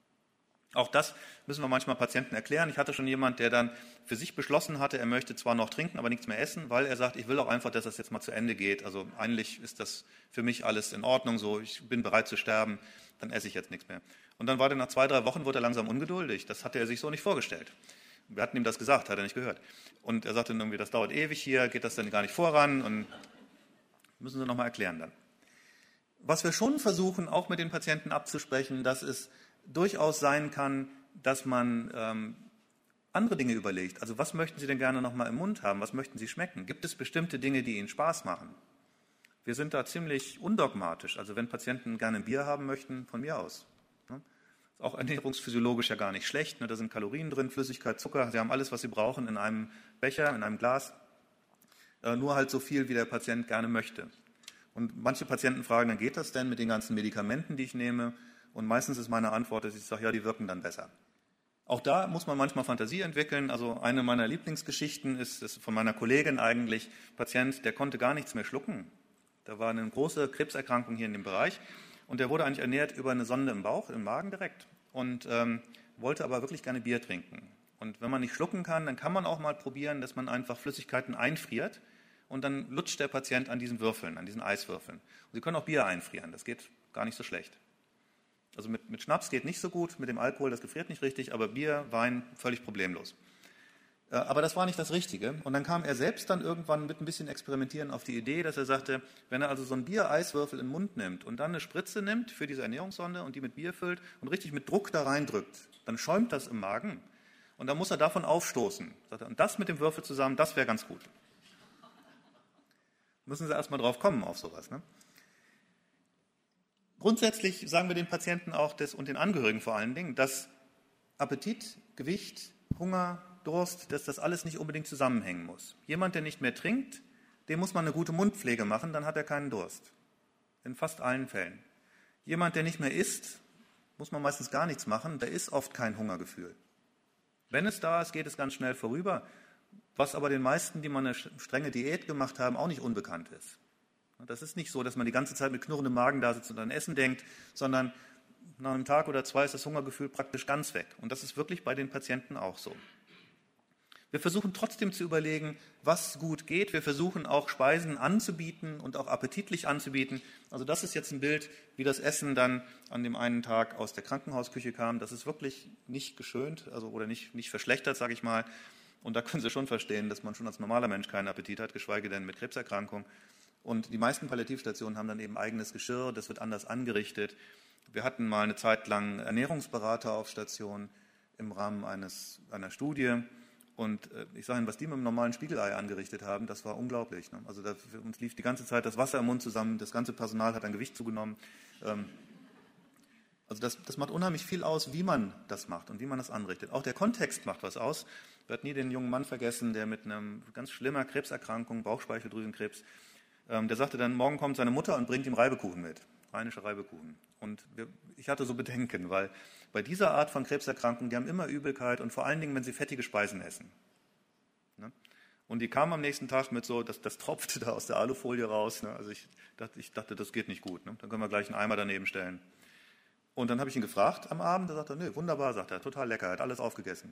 Auch das müssen wir manchmal Patienten erklären. Ich hatte schon jemanden, der dann für sich beschlossen hatte, er möchte zwar noch trinken, aber nichts mehr essen, weil er sagt, ich will auch einfach, dass das jetzt mal zu Ende geht. Also eigentlich ist das für mich alles in Ordnung, so ich bin bereit zu sterben, dann esse ich jetzt nichts mehr. Und dann war der nach zwei, drei Wochen, wurde er langsam ungeduldig. Das hatte er sich so nicht vorgestellt. Wir hatten ihm das gesagt, hat er nicht gehört. Und er sagte dann irgendwie, das dauert ewig hier, geht das denn gar nicht voran? Und müssen Sie nochmal erklären dann. Was wir schon versuchen, auch mit den Patienten abzusprechen, dass es durchaus sein kann, dass man ähm, andere Dinge überlegt. Also was möchten Sie denn gerne noch mal im Mund haben? Was möchten Sie schmecken? Gibt es bestimmte Dinge, die Ihnen Spaß machen? Wir sind da ziemlich undogmatisch. Also wenn Patienten gerne ein Bier haben möchten, von mir aus. Ne? Ist auch ernährungsphysiologisch ja gar nicht schlecht. Ne? Da sind Kalorien drin, Flüssigkeit, Zucker. Sie haben alles, was Sie brauchen in einem Becher, in einem Glas. Äh, nur halt so viel, wie der Patient gerne möchte. Und manche Patienten fragen, dann geht das denn mit den ganzen Medikamenten, die ich nehme? Und meistens ist meine Antwort, dass ich sage, ja, die wirken dann besser. Auch da muss man manchmal Fantasie entwickeln. Also eine meiner Lieblingsgeschichten ist, ist von meiner Kollegin eigentlich, Patient, der konnte gar nichts mehr schlucken. Da war eine große Krebserkrankung hier in dem Bereich und der wurde eigentlich ernährt über eine Sonde im Bauch, im Magen direkt und ähm, wollte aber wirklich gerne Bier trinken. Und wenn man nicht schlucken kann, dann kann man auch mal probieren, dass man einfach Flüssigkeiten einfriert und dann lutscht der Patient an diesen Würfeln, an diesen Eiswürfeln. Und Sie können auch Bier einfrieren, das geht gar nicht so schlecht. Also mit, mit Schnaps geht nicht so gut, mit dem Alkohol, das gefriert nicht richtig, aber Bier, Wein, völlig problemlos. Äh, aber das war nicht das Richtige. Und dann kam er selbst dann irgendwann mit ein bisschen Experimentieren auf die Idee, dass er sagte, wenn er also so einen Bier-Eiswürfel in den Mund nimmt und dann eine Spritze nimmt für diese Ernährungssonde und die mit Bier füllt und richtig mit Druck da reindrückt, dann schäumt das im Magen und dann muss er davon aufstoßen. Sagt er, und das mit dem Würfel zusammen, das wäre ganz gut. Müssen Sie erst mal drauf kommen auf sowas, ne? Grundsätzlich sagen wir den Patienten auch das, und den Angehörigen vor allen Dingen, dass Appetit, Gewicht, Hunger, Durst, dass das alles nicht unbedingt zusammenhängen muss. Jemand, der nicht mehr trinkt, dem muss man eine gute Mundpflege machen, dann hat er keinen Durst. In fast allen Fällen. Jemand, der nicht mehr isst, muss man meistens gar nichts machen, da ist oft kein Hungergefühl. Wenn es da ist, geht es ganz schnell vorüber, was aber den meisten, die mal eine strenge Diät gemacht haben, auch nicht unbekannt ist. Das ist nicht so, dass man die ganze Zeit mit knurrendem Magen da sitzt und an Essen denkt, sondern nach einem Tag oder zwei ist das Hungergefühl praktisch ganz weg. Und das ist wirklich bei den Patienten auch so. Wir versuchen trotzdem zu überlegen, was gut geht. Wir versuchen auch Speisen anzubieten und auch appetitlich anzubieten. Also das ist jetzt ein Bild, wie das Essen dann an dem einen Tag aus der Krankenhausküche kam. Das ist wirklich nicht geschönt, also oder nicht, nicht verschlechtert, sage ich mal. Und da können Sie schon verstehen, dass man schon als normaler Mensch keinen Appetit hat, geschweige denn mit Krebserkrankung. Und die meisten Palliativstationen haben dann eben eigenes Geschirr, das wird anders angerichtet. Wir hatten mal eine Zeit lang Ernährungsberater auf Station im Rahmen eines, einer Studie. Und ich sage Ihnen, was die mit einem normalen Spiegelei angerichtet haben, das war unglaublich. Ne? Also da, für uns lief die ganze Zeit das Wasser im Mund zusammen, das ganze Personal hat an Gewicht zugenommen. Ähm, also das, das macht unheimlich viel aus, wie man das macht und wie man das anrichtet. Auch der Kontext macht was aus. Wir hatten nie den jungen Mann vergessen, der mit einer ganz schlimmer Krebserkrankung, Bauchspeicheldrüsenkrebs, ähm, der sagte dann, morgen kommt seine Mutter und bringt ihm Reibekuchen mit, rheinische Reibekuchen. Und wir, ich hatte so Bedenken, weil bei dieser Art von Krebserkrankung, die haben immer Übelkeit und vor allen Dingen, wenn sie fettige Speisen essen. Ne? Und die kamen am nächsten Tag mit so, das, das tropfte da aus der Alufolie raus. Ne? Also ich dachte, ich dachte, das geht nicht gut. Ne? Dann können wir gleich einen Eimer daneben stellen. Und dann habe ich ihn gefragt am Abend, da sagt er, nö, wunderbar, sagt er, total lecker, er hat alles aufgegessen.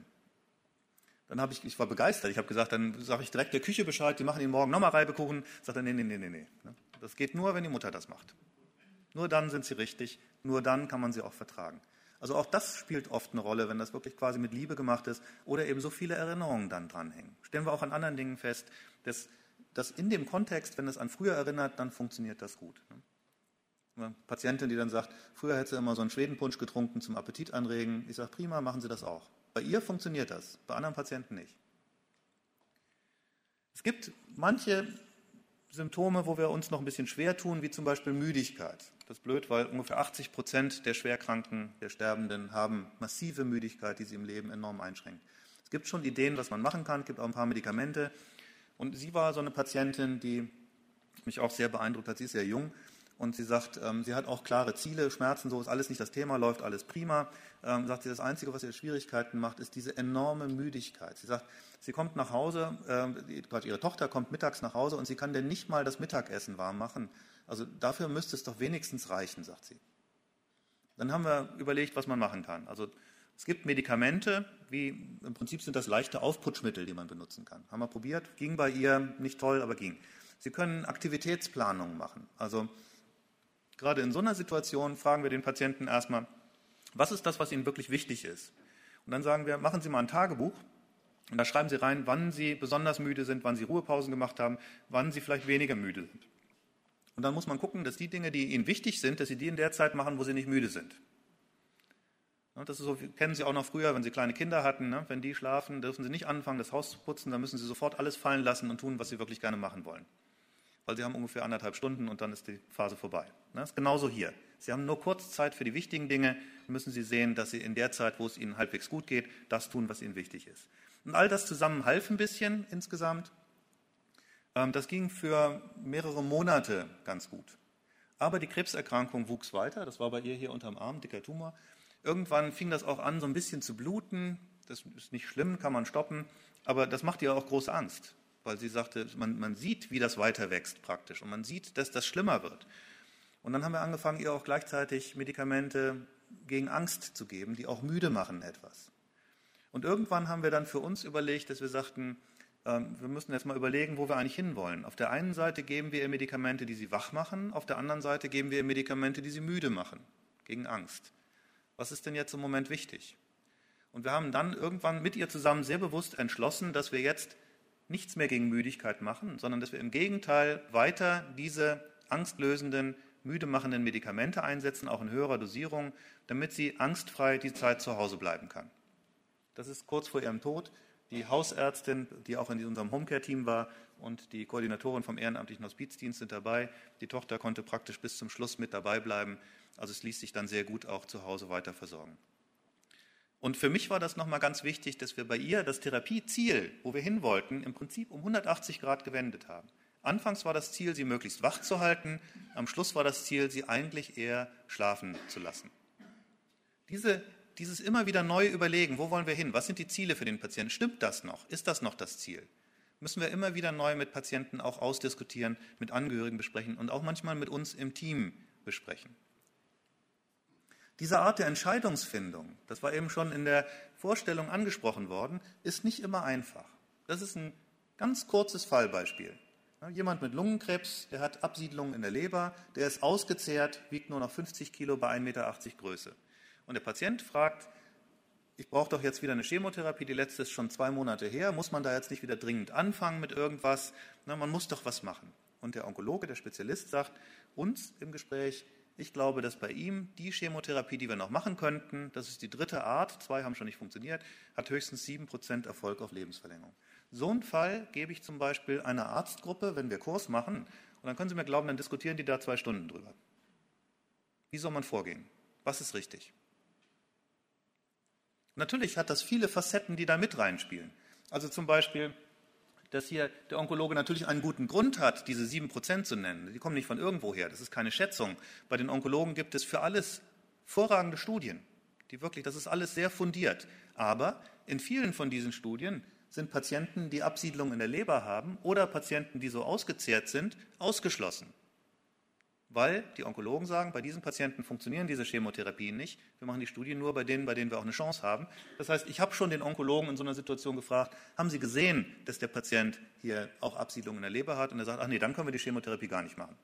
Dann habe ich, ich war begeistert, ich habe gesagt, dann sage ich direkt der Küche Bescheid, die machen Ihnen morgen nochmal Reibekuchen. Sagt er, nee, nee, nee, nee, nee. Das geht nur, wenn die Mutter das macht. Nur dann sind sie richtig, nur dann kann man sie auch vertragen. Also auch das spielt oft eine Rolle, wenn das wirklich quasi mit Liebe gemacht ist oder eben so viele Erinnerungen dann dranhängen. Stellen wir auch an anderen Dingen fest, dass, dass in dem Kontext, wenn es an früher erinnert, dann funktioniert das gut. Eine Patientin, die dann sagt, früher hätte sie immer so einen Schwedenpunsch getrunken zum Appetit anregen. Ich sage, prima, machen Sie das auch. Bei ihr funktioniert das, bei anderen Patienten nicht. Es gibt manche Symptome, wo wir uns noch ein bisschen schwer tun, wie zum Beispiel Müdigkeit. Das ist blöd, weil ungefähr achtzig Prozent der Schwerkranken, der Sterbenden, haben massive Müdigkeit, die sie im Leben enorm einschränkt. Es gibt schon Ideen, was man machen kann, es gibt auch ein paar Medikamente. Und sie war so eine Patientin, die mich auch sehr beeindruckt hat. Sie ist sehr jung und sie sagt, ähm, sie hat auch klare Ziele, Schmerzen, so ist alles nicht das Thema, läuft alles prima. Ähm, sagt sie, das Einzige, was ihr Schwierigkeiten macht, ist diese enorme Müdigkeit. Sie sagt, sie kommt nach Hause, äh, gerade ihre Tochter kommt mittags nach Hause und sie kann denn nicht mal das Mittagessen warm machen. Also dafür müsste es doch wenigstens reichen, sagt sie. Dann haben wir überlegt, was man machen kann. Also es gibt Medikamente, wie im Prinzip sind das leichte Aufputschmittel, die man benutzen kann. Haben wir probiert, ging bei ihr nicht toll, aber ging. Sie können Aktivitätsplanungen machen. Also gerade in so einer Situation fragen wir den Patienten erstmal, was ist das, was Ihnen wirklich wichtig ist? Und dann sagen wir, machen Sie mal ein Tagebuch und da schreiben Sie rein, wann Sie besonders müde sind, wann Sie Ruhepausen gemacht haben, wann Sie vielleicht weniger müde sind. Und dann muss man gucken, dass die Dinge, die Ihnen wichtig sind, dass Sie die in der Zeit machen, wo Sie nicht müde sind. Das ist so, kennen Sie auch noch früher, wenn Sie kleine Kinder hatten, ne? Wenn die schlafen, dürfen Sie nicht anfangen, das Haus zu putzen, dann müssen Sie sofort alles fallen lassen und tun, was Sie wirklich gerne machen wollen. Weil Sie haben ungefähr anderthalb Stunden und dann ist die Phase vorbei. Das ist genauso hier. Sie haben nur kurz Zeit für die wichtigen Dinge, müssen Sie sehen, dass Sie in der Zeit, wo es Ihnen halbwegs gut geht, das tun, was Ihnen wichtig ist. Und all das zusammen half ein bisschen insgesamt. Das ging für mehrere Monate ganz gut. Aber die Krebserkrankung wuchs weiter, das war bei ihr hier unterm Arm, dicker Tumor. Irgendwann fing das auch an, so ein bisschen zu bluten. Das ist nicht schlimm, kann man stoppen, aber das macht ihr auch große Angst, weil sie sagte, man, man sieht, wie das weiter wächst praktisch und man sieht, dass das schlimmer wird. Und dann haben wir angefangen, ihr auch gleichzeitig Medikamente gegen Angst zu geben, die auch müde machen etwas. Und irgendwann haben wir dann für uns überlegt, dass wir sagten, wir müssen jetzt mal überlegen, wo wir eigentlich hinwollen. Auf der einen Seite geben wir ihr Medikamente, die sie wach machen, auf der anderen Seite geben wir ihr Medikamente, die sie müde machen, gegen Angst. Was ist denn jetzt im Moment wichtig? Und wir haben dann irgendwann mit ihr zusammen sehr bewusst entschlossen, dass wir jetzt nichts mehr gegen Müdigkeit machen, sondern dass wir im Gegenteil weiter diese angstlösenden, müde machenden Medikamente einsetzen, auch in höherer Dosierung, damit sie angstfrei die Zeit zu Hause bleiben kann. Das ist kurz vor ihrem Tod. Die Hausärztin, die auch in unserem Homecare-Team war, und die Koordinatorin vom Ehrenamtlichen Hospizdienst sind dabei. Die Tochter konnte praktisch bis zum Schluss mit dabei bleiben. Also es ließ sich dann sehr gut auch zu Hause weiter versorgen. Und für mich war das nochmal ganz wichtig, dass wir bei ihr das Therapieziel, wo wir hin wollten, im Prinzip um hundertachtzig Grad gewendet haben. Anfangs war das Ziel, sie möglichst wach zu halten. Am Schluss war das Ziel, sie eigentlich eher schlafen zu lassen. Diese, dieses immer wieder neu überlegen, wo wollen wir hin? Was sind die Ziele für den Patienten? Stimmt das noch? Ist das noch das Ziel? Müssen wir immer wieder neu mit Patienten auch ausdiskutieren, mit Angehörigen besprechen und auch manchmal mit uns im Team besprechen. Diese Art der Entscheidungsfindung, das war eben schon in der Vorstellung angesprochen worden, ist nicht immer einfach. Das ist ein ganz kurzes Fallbeispiel. Jemand mit Lungenkrebs, der hat Absiedlungen in der Leber, der ist ausgezehrt, wiegt nur noch fünfzig Kilo bei ein Meter achtzig Größe. Und der Patient fragt, ich brauche doch jetzt wieder eine Chemotherapie, die letzte ist schon zwei Monate her, muss man da jetzt nicht wieder dringend anfangen mit irgendwas? Na, man muss doch was machen. Und der Onkologe, der Spezialist, sagt uns im Gespräch, ich glaube, dass bei ihm die Chemotherapie, die wir noch machen könnten, das ist die dritte Art, zwei haben schon nicht funktioniert, hat höchstens sieben Prozent Erfolg auf Lebensverlängerung. So einen Fall gebe ich zum Beispiel einer Arztgruppe, wenn wir Kurs machen, und dann können Sie mir glauben, dann diskutieren die da zwei Stunden drüber. Wie soll man vorgehen? Was ist richtig? Natürlich hat das viele Facetten, die da mit reinspielen. Also zum Beispiel, dass hier der Onkologe natürlich einen guten Grund hat, diese sieben Prozent zu nennen. Die kommen nicht von irgendwoher, das ist keine Schätzung. Bei den Onkologen gibt es für alles hervorragende Studien, die wirklich, das ist alles sehr fundiert. Aber in vielen von diesen Studien sind Patienten, die Absiedlung in der Leber haben oder Patienten, die so ausgezehrt sind, ausgeschlossen. Weil die Onkologen sagen, bei diesen Patienten funktionieren diese Chemotherapien nicht. Wir machen die Studien nur bei denen, bei denen wir auch eine Chance haben. Das heißt, ich habe schon den Onkologen in so einer Situation gefragt, haben Sie gesehen, dass der Patient hier auch Absiedlung in der Leber hat? Und er sagt, ach nee, dann können wir die Chemotherapie gar nicht machen.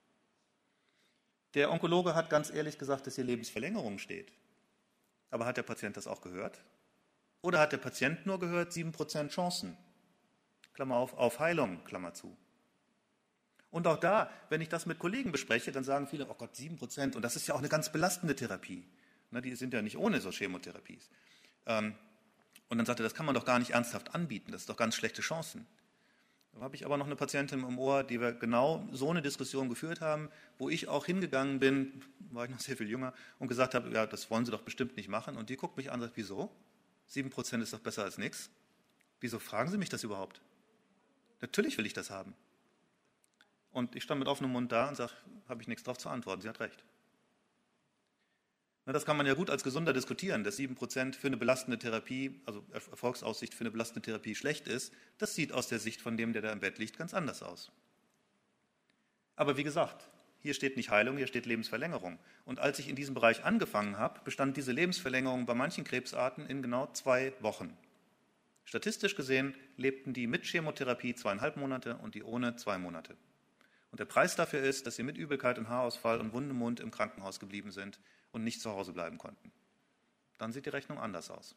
Der Onkologe hat ganz ehrlich gesagt, dass hier Lebensverlängerung steht. Aber hat der Patient das auch gehört? Oder hat der Patient nur gehört, sieben Prozent Chancen? Klammer auf, auf Heilung, Klammer zu. Und auch da, wenn ich das mit Kollegen bespreche, dann sagen viele, oh Gott, sieben Prozent. Und das ist ja auch eine ganz belastende Therapie. Ne, die sind ja nicht ohne so Chemotherapies. Ähm, und dann sagt er, das kann man doch gar nicht ernsthaft anbieten. Das ist doch ganz schlechte Chancen. Da habe ich aber noch eine Patientin im Ohr, die wir genau so eine Diskussion geführt haben, wo ich auch hingegangen bin, war ich noch sehr viel jünger, und gesagt habe, ja, das wollen Sie doch bestimmt nicht machen. Und die guckt mich an und sagt, wieso? sieben Prozent ist doch besser als nichts. Wieso fragen Sie mich das überhaupt? Natürlich will ich das haben. Und ich stand mit offenem Mund da und sage, habe ich nichts darauf zu antworten, sie hat recht. Na, das kann man ja gut als Gesunder diskutieren, dass sieben Prozent für eine belastende Therapie, also Erfolgsaussicht für eine belastende Therapie schlecht ist. Das sieht aus der Sicht von dem, der da im Bett liegt, ganz anders aus. Aber wie gesagt, hier steht nicht Heilung, hier steht Lebensverlängerung. Und als ich in diesem Bereich angefangen habe, bestand diese Lebensverlängerung bei manchen Krebsarten in genau zwei Wochen. Statistisch gesehen lebten die mit Chemotherapie zweieinhalb Monate und die ohne zwei Monate. Und der Preis dafür ist, dass sie mit Übelkeit und Haarausfall und wundem Mund im Krankenhaus geblieben sind und nicht zu Hause bleiben konnten. Dann sieht die Rechnung anders aus.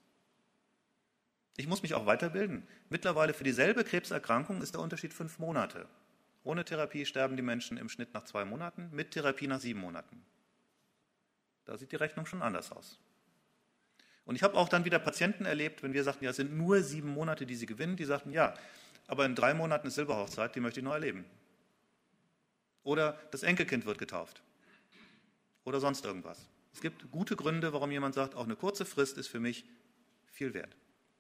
Ich muss mich auch weiterbilden. Mittlerweile für dieselbe Krebserkrankung ist der Unterschied fünf Monate. Ohne Therapie sterben die Menschen im Schnitt nach zwei Monaten, mit Therapie nach sieben Monaten. Da sieht die Rechnung schon anders aus. Und ich habe auch dann wieder Patienten erlebt, wenn wir sagten, ja, es sind nur sieben Monate, die sie gewinnen, die sagten, ja, aber in drei Monaten ist Silberhochzeit, die möchte ich noch erleben. Oder das Enkelkind wird getauft. Oder sonst irgendwas. Es gibt gute Gründe, warum jemand sagt, auch eine kurze Frist ist für mich viel wert.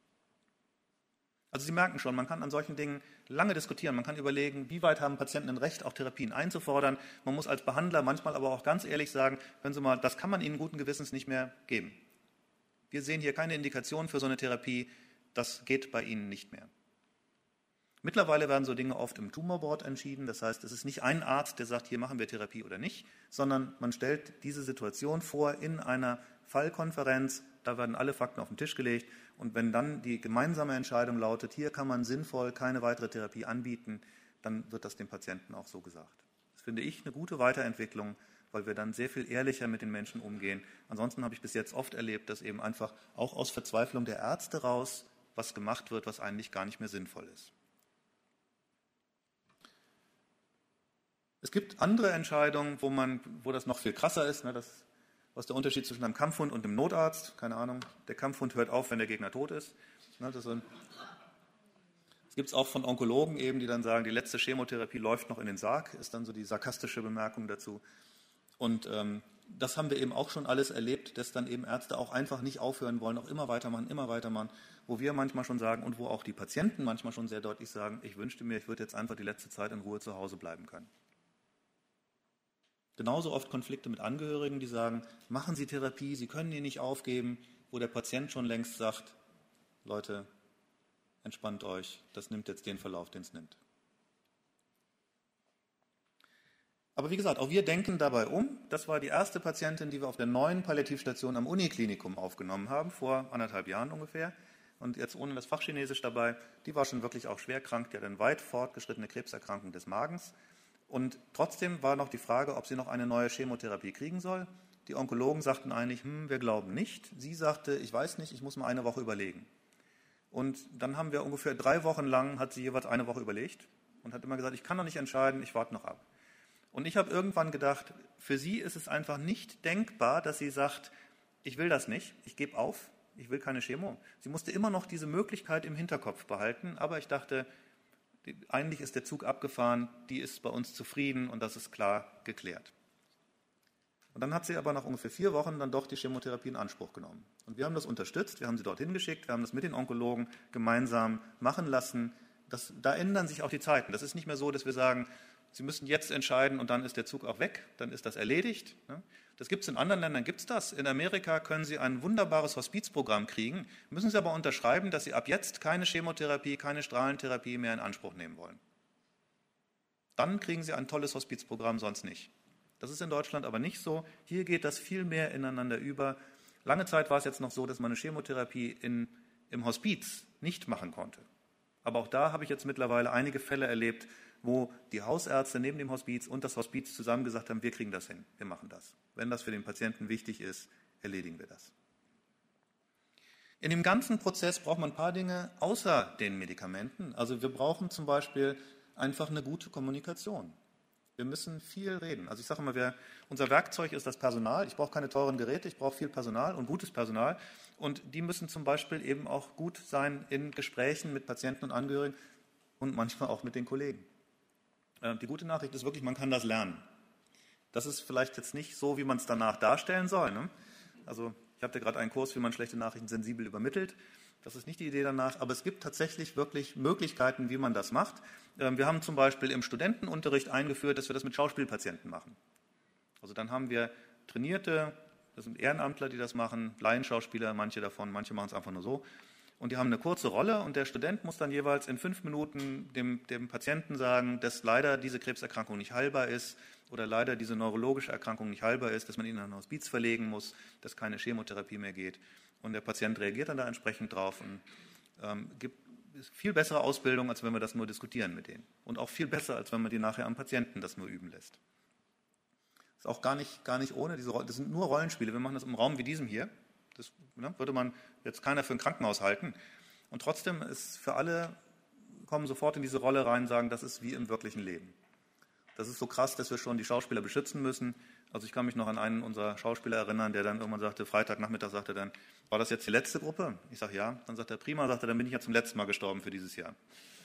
Also Sie merken schon, man kann an solchen Dingen lange diskutieren. Man kann überlegen, wie weit haben Patienten ein Recht, auch Therapien einzufordern. Man muss als Behandler manchmal aber auch ganz ehrlich sagen, hören Sie mal, das kann man Ihnen guten Gewissens nicht mehr geben. Wir sehen hier keine Indikation für so eine Therapie. Das geht bei Ihnen nicht mehr. Mittlerweile werden so Dinge oft im Tumorboard entschieden. Das heißt, es ist nicht ein Arzt, der sagt, hier machen wir Therapie oder nicht, sondern man stellt diese Situation vor in einer Fallkonferenz. Da werden alle Fakten auf den Tisch gelegt. Und wenn dann die gemeinsame Entscheidung lautet, hier kann man sinnvoll keine weitere Therapie anbieten, dann wird das dem Patienten auch so gesagt. Das finde ich eine gute Weiterentwicklung, weil wir dann sehr viel ehrlicher mit den Menschen umgehen. Ansonsten habe ich bis jetzt oft erlebt, dass eben einfach auch aus Verzweiflung der Ärzte raus was gemacht wird, was eigentlich gar nicht mehr sinnvoll ist. Es gibt andere Entscheidungen, wo, man, wo das noch viel krasser ist. Ne, das, was ist der Unterschied zwischen einem Kampfhund und einem Notarzt? Keine Ahnung. Der Kampfhund hört auf, wenn der Gegner tot ist. Ne, das, so ein, das gibt es auch von Onkologen eben, die dann sagen, die letzte Chemotherapie läuft noch in den Sarg. Ist dann so die sarkastische Bemerkung dazu. Und ähm, das haben wir eben auch schon alles erlebt, dass dann eben Ärzte auch einfach nicht aufhören wollen, auch immer weitermachen, immer weitermachen, wo wir manchmal schon sagen und wo auch die Patienten manchmal schon sehr deutlich sagen, ich wünschte mir, ich würde jetzt einfach die letzte Zeit in Ruhe zu Hause bleiben können. Genauso oft Konflikte mit Angehörigen, die sagen, machen Sie Therapie, Sie können die nicht aufgeben, wo der Patient schon längst sagt, Leute, entspannt euch, das nimmt jetzt den Verlauf, den es nimmt. Aber wie gesagt, auch wir denken dabei um. Das war die erste Patientin, die wir auf der neuen Palliativstation am Uniklinikum aufgenommen haben, vor anderthalb Jahren ungefähr. Und jetzt ohne das Fachchinesisch dabei, die war schon wirklich auch schwer krank, die hat eine weit fortgeschrittene Krebserkrankung des Magens. Und trotzdem war noch die Frage, ob sie noch eine neue Chemotherapie kriegen soll. Die Onkologen sagten eigentlich, hm, wir glauben nicht. Sie sagte, ich weiß nicht, ich muss mal eine Woche überlegen. Und dann haben wir ungefähr drei Wochen lang, hat sie jeweils eine Woche überlegt und hat immer gesagt, ich kann noch nicht entscheiden, ich warte noch ab. Und ich habe irgendwann gedacht, für sie ist es einfach nicht denkbar, dass sie sagt, ich will das nicht, ich gebe auf, ich will keine Chemo. Sie musste immer noch diese Möglichkeit im Hinterkopf behalten, aber ich dachte, die, eigentlich ist der Zug abgefahren, die ist bei uns zufrieden und das ist klar geklärt. Und dann hat sie aber nach ungefähr vier Wochen dann doch die Chemotherapie in Anspruch genommen. Und wir haben das unterstützt, wir haben sie dorthin geschickt, wir haben das mit den Onkologen gemeinsam machen lassen. Das, da ändern sich auch die Zeiten. Das ist nicht mehr so, dass wir sagen, Sie müssen jetzt entscheiden und dann ist der Zug auch weg, dann ist das erledigt. Das gibt es in anderen Ländern, gibt es das. In Amerika können Sie ein wunderbares Hospizprogramm kriegen, müssen Sie aber unterschreiben, dass Sie ab jetzt keine Chemotherapie, keine Strahlentherapie mehr in Anspruch nehmen wollen. Dann kriegen Sie ein tolles Hospizprogramm, sonst nicht. Das ist in Deutschland aber nicht so. Hier geht das viel mehr ineinander über. Lange Zeit war es jetzt noch so, dass man eine Chemotherapie in, im Hospiz nicht machen konnte. Aber auch da habe ich jetzt mittlerweile einige Fälle erlebt, wo die Hausärzte neben dem Hospiz und das Hospiz zusammen gesagt haben, wir kriegen das hin, wir machen das. Wenn das für den Patienten wichtig ist, erledigen wir das. In dem ganzen Prozess braucht man ein paar Dinge außer den Medikamenten. Also wir brauchen zum Beispiel einfach eine gute Kommunikation. Wir müssen viel reden. Also ich sage immer, wir, unser Werkzeug ist das Personal. Ich brauche keine teuren Geräte, ich brauche viel Personal und gutes Personal. Und die müssen zum Beispiel eben auch gut sein in Gesprächen mit Patienten und Angehörigen und manchmal auch mit den Kollegen. Die gute Nachricht ist wirklich, man kann das lernen. Das ist vielleicht jetzt nicht so, wie man es danach darstellen soll. Ne? Also ich hatte gerade einen Kurs, wie man schlechte Nachrichten sensibel übermittelt. Das ist nicht die Idee danach, aber es gibt tatsächlich wirklich Möglichkeiten, wie man das macht. Wir haben zum Beispiel im Studentenunterricht eingeführt, dass wir das mit Schauspielpatienten machen. Also dann haben wir trainierte, das sind Ehrenamtler, die das machen, Laienschauspieler, manche davon, manche machen es einfach nur so. Und die haben eine kurze Rolle und der Student muss dann jeweils in fünf Minuten dem, dem Patienten sagen, dass leider diese Krebserkrankung nicht heilbar ist oder leider diese neurologische Erkrankung nicht heilbar ist, dass man ihn in ein Hospiz verlegen muss, dass keine Chemotherapie mehr geht. Und der Patient reagiert dann da entsprechend drauf und ähm, gibt viel bessere Ausbildung, als wenn wir das nur diskutieren mit denen. Und auch viel besser, als wenn man die nachher am Patienten das nur üben lässt. Das ist auch gar nicht, gar nicht ohne diese Rolle. Das sind nur Rollenspiele. Wir machen das im Raum wie diesem hier. Das ne, würde man jetzt keiner für ein Krankenhaus halten. Und trotzdem ist für alle, kommen sofort in diese Rolle rein und sagen, das ist wie im wirklichen Leben. Das ist so krass, dass wir schon die Schauspieler beschützen müssen. Also ich kann mich noch an einen unserer Schauspieler erinnern, der dann irgendwann sagte, Freitagnachmittag sagte dann, war das jetzt die letzte Gruppe? Ich sage, ja. Dann sagt er, prima, sagt er, dann bin ich ja zum letzten Mal gestorben für dieses Jahr.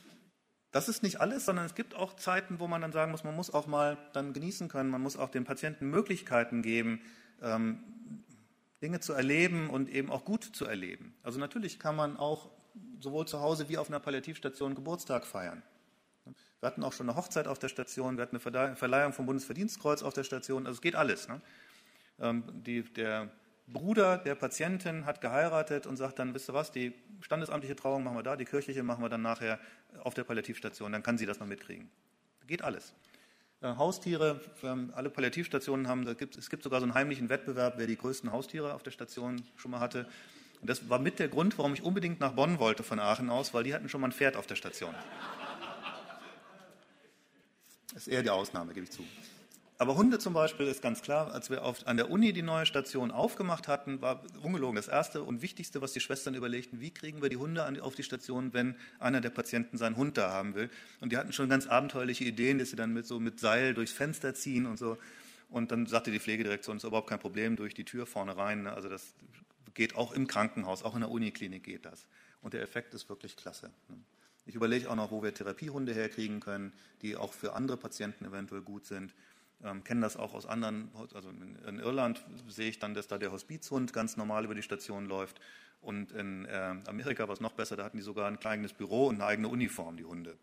Das ist nicht alles, sondern es gibt auch Zeiten, wo man dann sagen muss, man muss auch mal dann genießen können, man muss auch den Patienten Möglichkeiten geben, ähm, Dinge zu erleben und eben auch gut zu erleben. Also natürlich kann man auch sowohl zu Hause wie auf einer Palliativstation Geburtstag feiern. Wir hatten auch schon eine Hochzeit auf der Station, wir hatten eine Verleihung vom Bundesverdienstkreuz auf der Station, also es geht alles. Ne? Ähm, die, der Bruder der Patientin hat geheiratet und sagt dann, wisst ihr was, die standesamtliche Trauung machen wir da, die kirchliche machen wir dann nachher auf der Palliativstation, dann kann sie das noch mitkriegen. Geht alles. Haustiere, alle Palliativstationen haben, da gibt, es gibt sogar so einen heimlichen Wettbewerb, wer die größten Haustiere auf der Station schon mal hatte. Und das war mit der Grund, warum ich unbedingt nach Bonn wollte von Aachen aus, weil die hatten schon mal ein Pferd auf der Station. Das ist eher die Ausnahme, gebe ich zu. Aber Hunde zum Beispiel ist ganz klar, als wir auf, an der Uni die neue Station aufgemacht hatten, war ungelogen das Erste und Wichtigste, was die Schwestern überlegten, wie kriegen wir die Hunde an, auf die Station, wenn einer der Patienten seinen Hund da haben will. Und die hatten schon ganz abenteuerliche Ideen, dass sie dann mit, so mit Seil durchs Fenster ziehen und so. Und dann sagte die Pflegedirektion, das ist überhaupt kein Problem, durch die Tür vorne rein. Also das geht auch im Krankenhaus, auch in der Uniklinik geht das. Und der Effekt ist wirklich klasse. Ich überlege auch noch, wo wir Therapiehunde herkriegen können, die auch für andere Patienten eventuell gut sind. Ähm, kennen das auch aus anderen, also in, in Irland sehe ich dann, dass da der Hospizhund ganz normal über die Station läuft. Und in äh, Amerika war es noch besser, da hatten die sogar ein eigenes Büro und eine eigene Uniform, die Hunde.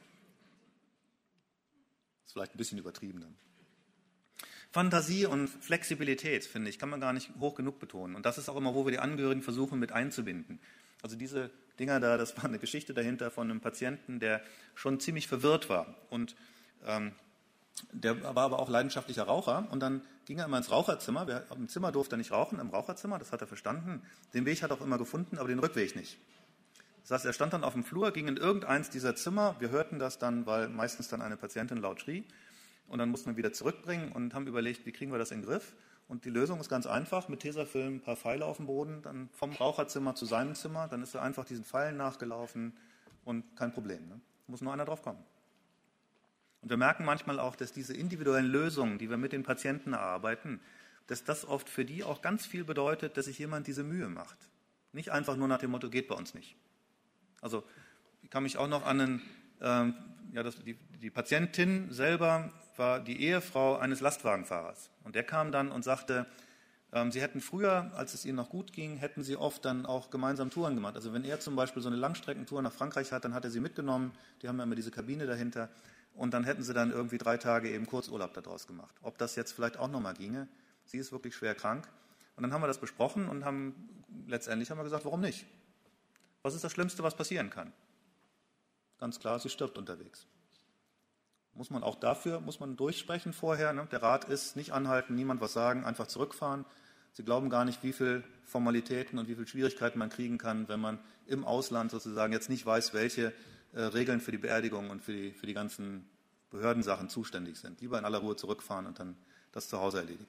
Das ist vielleicht ein bisschen übertrieben dann. Fantasie und Flexibilität, finde ich, kann man gar nicht hoch genug betonen. Und das ist auch immer, wo wir die Angehörigen versuchen mit einzubinden. Also diese Dinger da, das war eine Geschichte dahinter von einem Patienten, der schon ziemlich verwirrt war. Und ähm, der war aber auch leidenschaftlicher Raucher. Und dann ging er immer ins Raucherzimmer. Wir, Im Zimmer durfte er nicht rauchen, im Raucherzimmer, das hat er verstanden. Den Weg hat er auch immer gefunden, aber den Rückweg nicht. Das heißt, er stand dann auf dem Flur, ging in irgendeins dieser Zimmer. Wir hörten das dann, weil meistens dann eine Patientin laut schrie. Und dann mussten wir wieder zurückbringen und haben überlegt, wie kriegen wir das in den Griff. Und die Lösung ist ganz einfach, mit Tesafilm ein paar Pfeile auf dem Boden, dann vom Raucherzimmer zu seinem Zimmer, dann ist er einfach diesen Pfeilen nachgelaufen und kein Problem. Ne? Muss nur einer drauf kommen. Und wir merken manchmal auch, dass diese individuellen Lösungen, die wir mit den Patienten erarbeiten, dass das oft für die auch ganz viel bedeutet, dass sich jemand diese Mühe macht. Nicht einfach nur nach dem Motto, geht bei uns nicht. Also ich kann mich auch noch an einen, ähm, ja, das, die, die Patientin selber war die Ehefrau eines Lastwagenfahrers. Und der kam dann und sagte, ähm, sie hätten früher, als es ihnen noch gut ging, hätten sie oft dann auch gemeinsam Touren gemacht. Also wenn er zum Beispiel so eine Langstreckentour nach Frankreich hat, dann hat er sie mitgenommen, die haben ja immer diese Kabine dahinter, und dann hätten sie dann irgendwie drei Tage eben Kurzurlaub daraus gemacht. Ob das jetzt vielleicht auch nochmal ginge, sie ist wirklich schwer krank. Und dann haben wir das besprochen und haben letztendlich haben wir gesagt, warum nicht? Was ist das Schlimmste, was passieren kann? Ganz klar, sie stirbt unterwegs. Muss man auch dafür, muss man durchsprechen vorher. Ne? Der Rat ist, nicht anhalten, niemand was sagen, einfach zurückfahren. Sie glauben gar nicht, wie viele Formalitäten und wie viele Schwierigkeiten man kriegen kann, wenn man im Ausland sozusagen jetzt nicht weiß, welche äh, Regeln für die Beerdigung und für die, für die ganzen Behördensachen zuständig sind. Lieber in aller Ruhe zurückfahren und dann das zu Hause erledigen.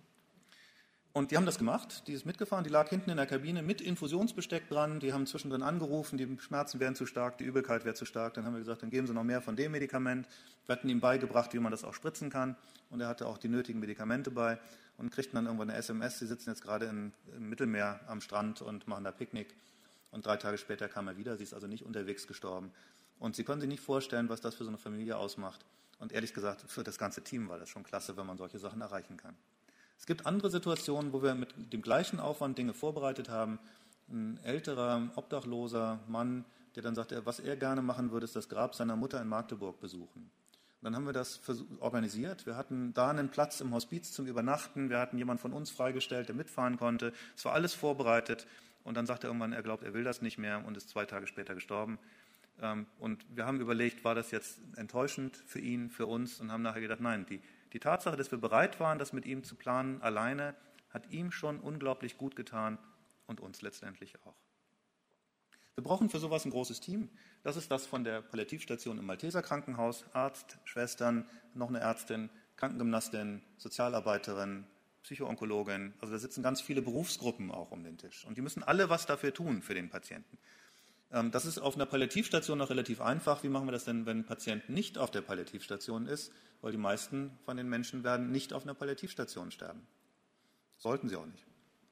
Und die haben das gemacht, die ist mitgefahren, die lag hinten in der Kabine mit Infusionsbesteck dran, die haben zwischendrin angerufen, die Schmerzen wären zu stark, die Übelkeit wäre zu stark, dann haben wir gesagt, dann geben Sie noch mehr von dem Medikament. Wir hatten ihm beigebracht, wie man das auch spritzen kann, und er hatte auch die nötigen Medikamente bei und kriegten dann irgendwann eine S M S, sie sitzen jetzt gerade in, im Mittelmeer am Strand und machen da Picknick, und drei Tage später kam er wieder, sie ist also nicht unterwegs gestorben. Und Sie können sich nicht vorstellen, was das für so eine Familie ausmacht, und ehrlich gesagt, für das ganze Team war das schon klasse, wenn man solche Sachen erreichen kann. Es gibt andere Situationen, wo wir mit dem gleichen Aufwand Dinge vorbereitet haben. Ein älterer, obdachloser Mann, der dann sagt, was er gerne machen würde, ist das Grab seiner Mutter in Magdeburg besuchen. Und dann haben wir das organisiert. Wir hatten da einen Platz im Hospiz zum Übernachten. Wir hatten jemanden von uns freigestellt, der mitfahren konnte. Es war alles vorbereitet. Und dann sagt er irgendwann, er glaubt, er will das nicht mehr, und ist zwei Tage später gestorben. Und wir haben überlegt, war das jetzt enttäuschend für ihn, für uns, und haben nachher gedacht, nein, die Die Tatsache, dass wir bereit waren, das mit ihm zu planen, alleine, hat ihm schon unglaublich gut getan und uns letztendlich auch. Wir brauchen für sowas ein großes Team. Das ist das von der Palliativstation im Malteser Krankenhaus. Arzt, Schwestern, noch eine Ärztin, Krankengymnastin, Sozialarbeiterin, Psychoonkologin. Also da sitzen ganz viele Berufsgruppen auch um den Tisch. Und die müssen alle was dafür tun für den Patienten. Das ist auf einer Palliativstation noch relativ einfach. Wie machen wir das denn, wenn ein Patient nicht auf der Palliativstation ist? Weil die meisten von den Menschen werden nicht auf einer Palliativstation sterben. Sollten sie auch nicht.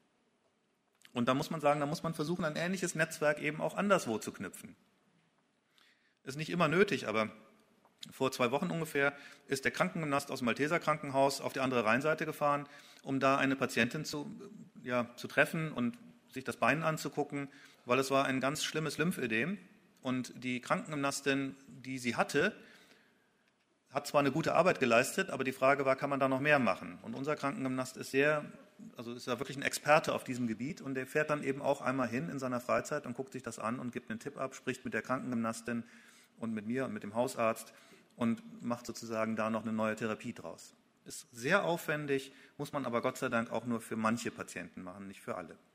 Und da muss man sagen, da muss man versuchen, ein ähnliches Netzwerk eben auch anderswo zu knüpfen. Ist nicht immer nötig, aber vor zwei Wochen ungefähr ist der Krankengymnast aus dem Malteser Krankenhaus auf die andere Rheinseite gefahren, um da eine Patientin zu, ja, zu treffen und sich das Bein anzugucken, weil es war ein ganz schlimmes Lymphödem. Und die Krankengymnastin, die sie hatte, hat zwar eine gute Arbeit geleistet, aber die Frage war, kann man da noch mehr machen? Und unser Krankengymnast ist sehr, also ist ja wirklich ein Experte auf diesem Gebiet, und der fährt dann eben auch einmal hin in seiner Freizeit und guckt sich das an und gibt einen Tipp ab, spricht mit der Krankengymnastin und mit mir und mit dem Hausarzt und macht sozusagen da noch eine neue Therapie draus. Ist sehr aufwendig, muss man aber Gott sei Dank auch nur für manche Patienten machen, nicht für alle.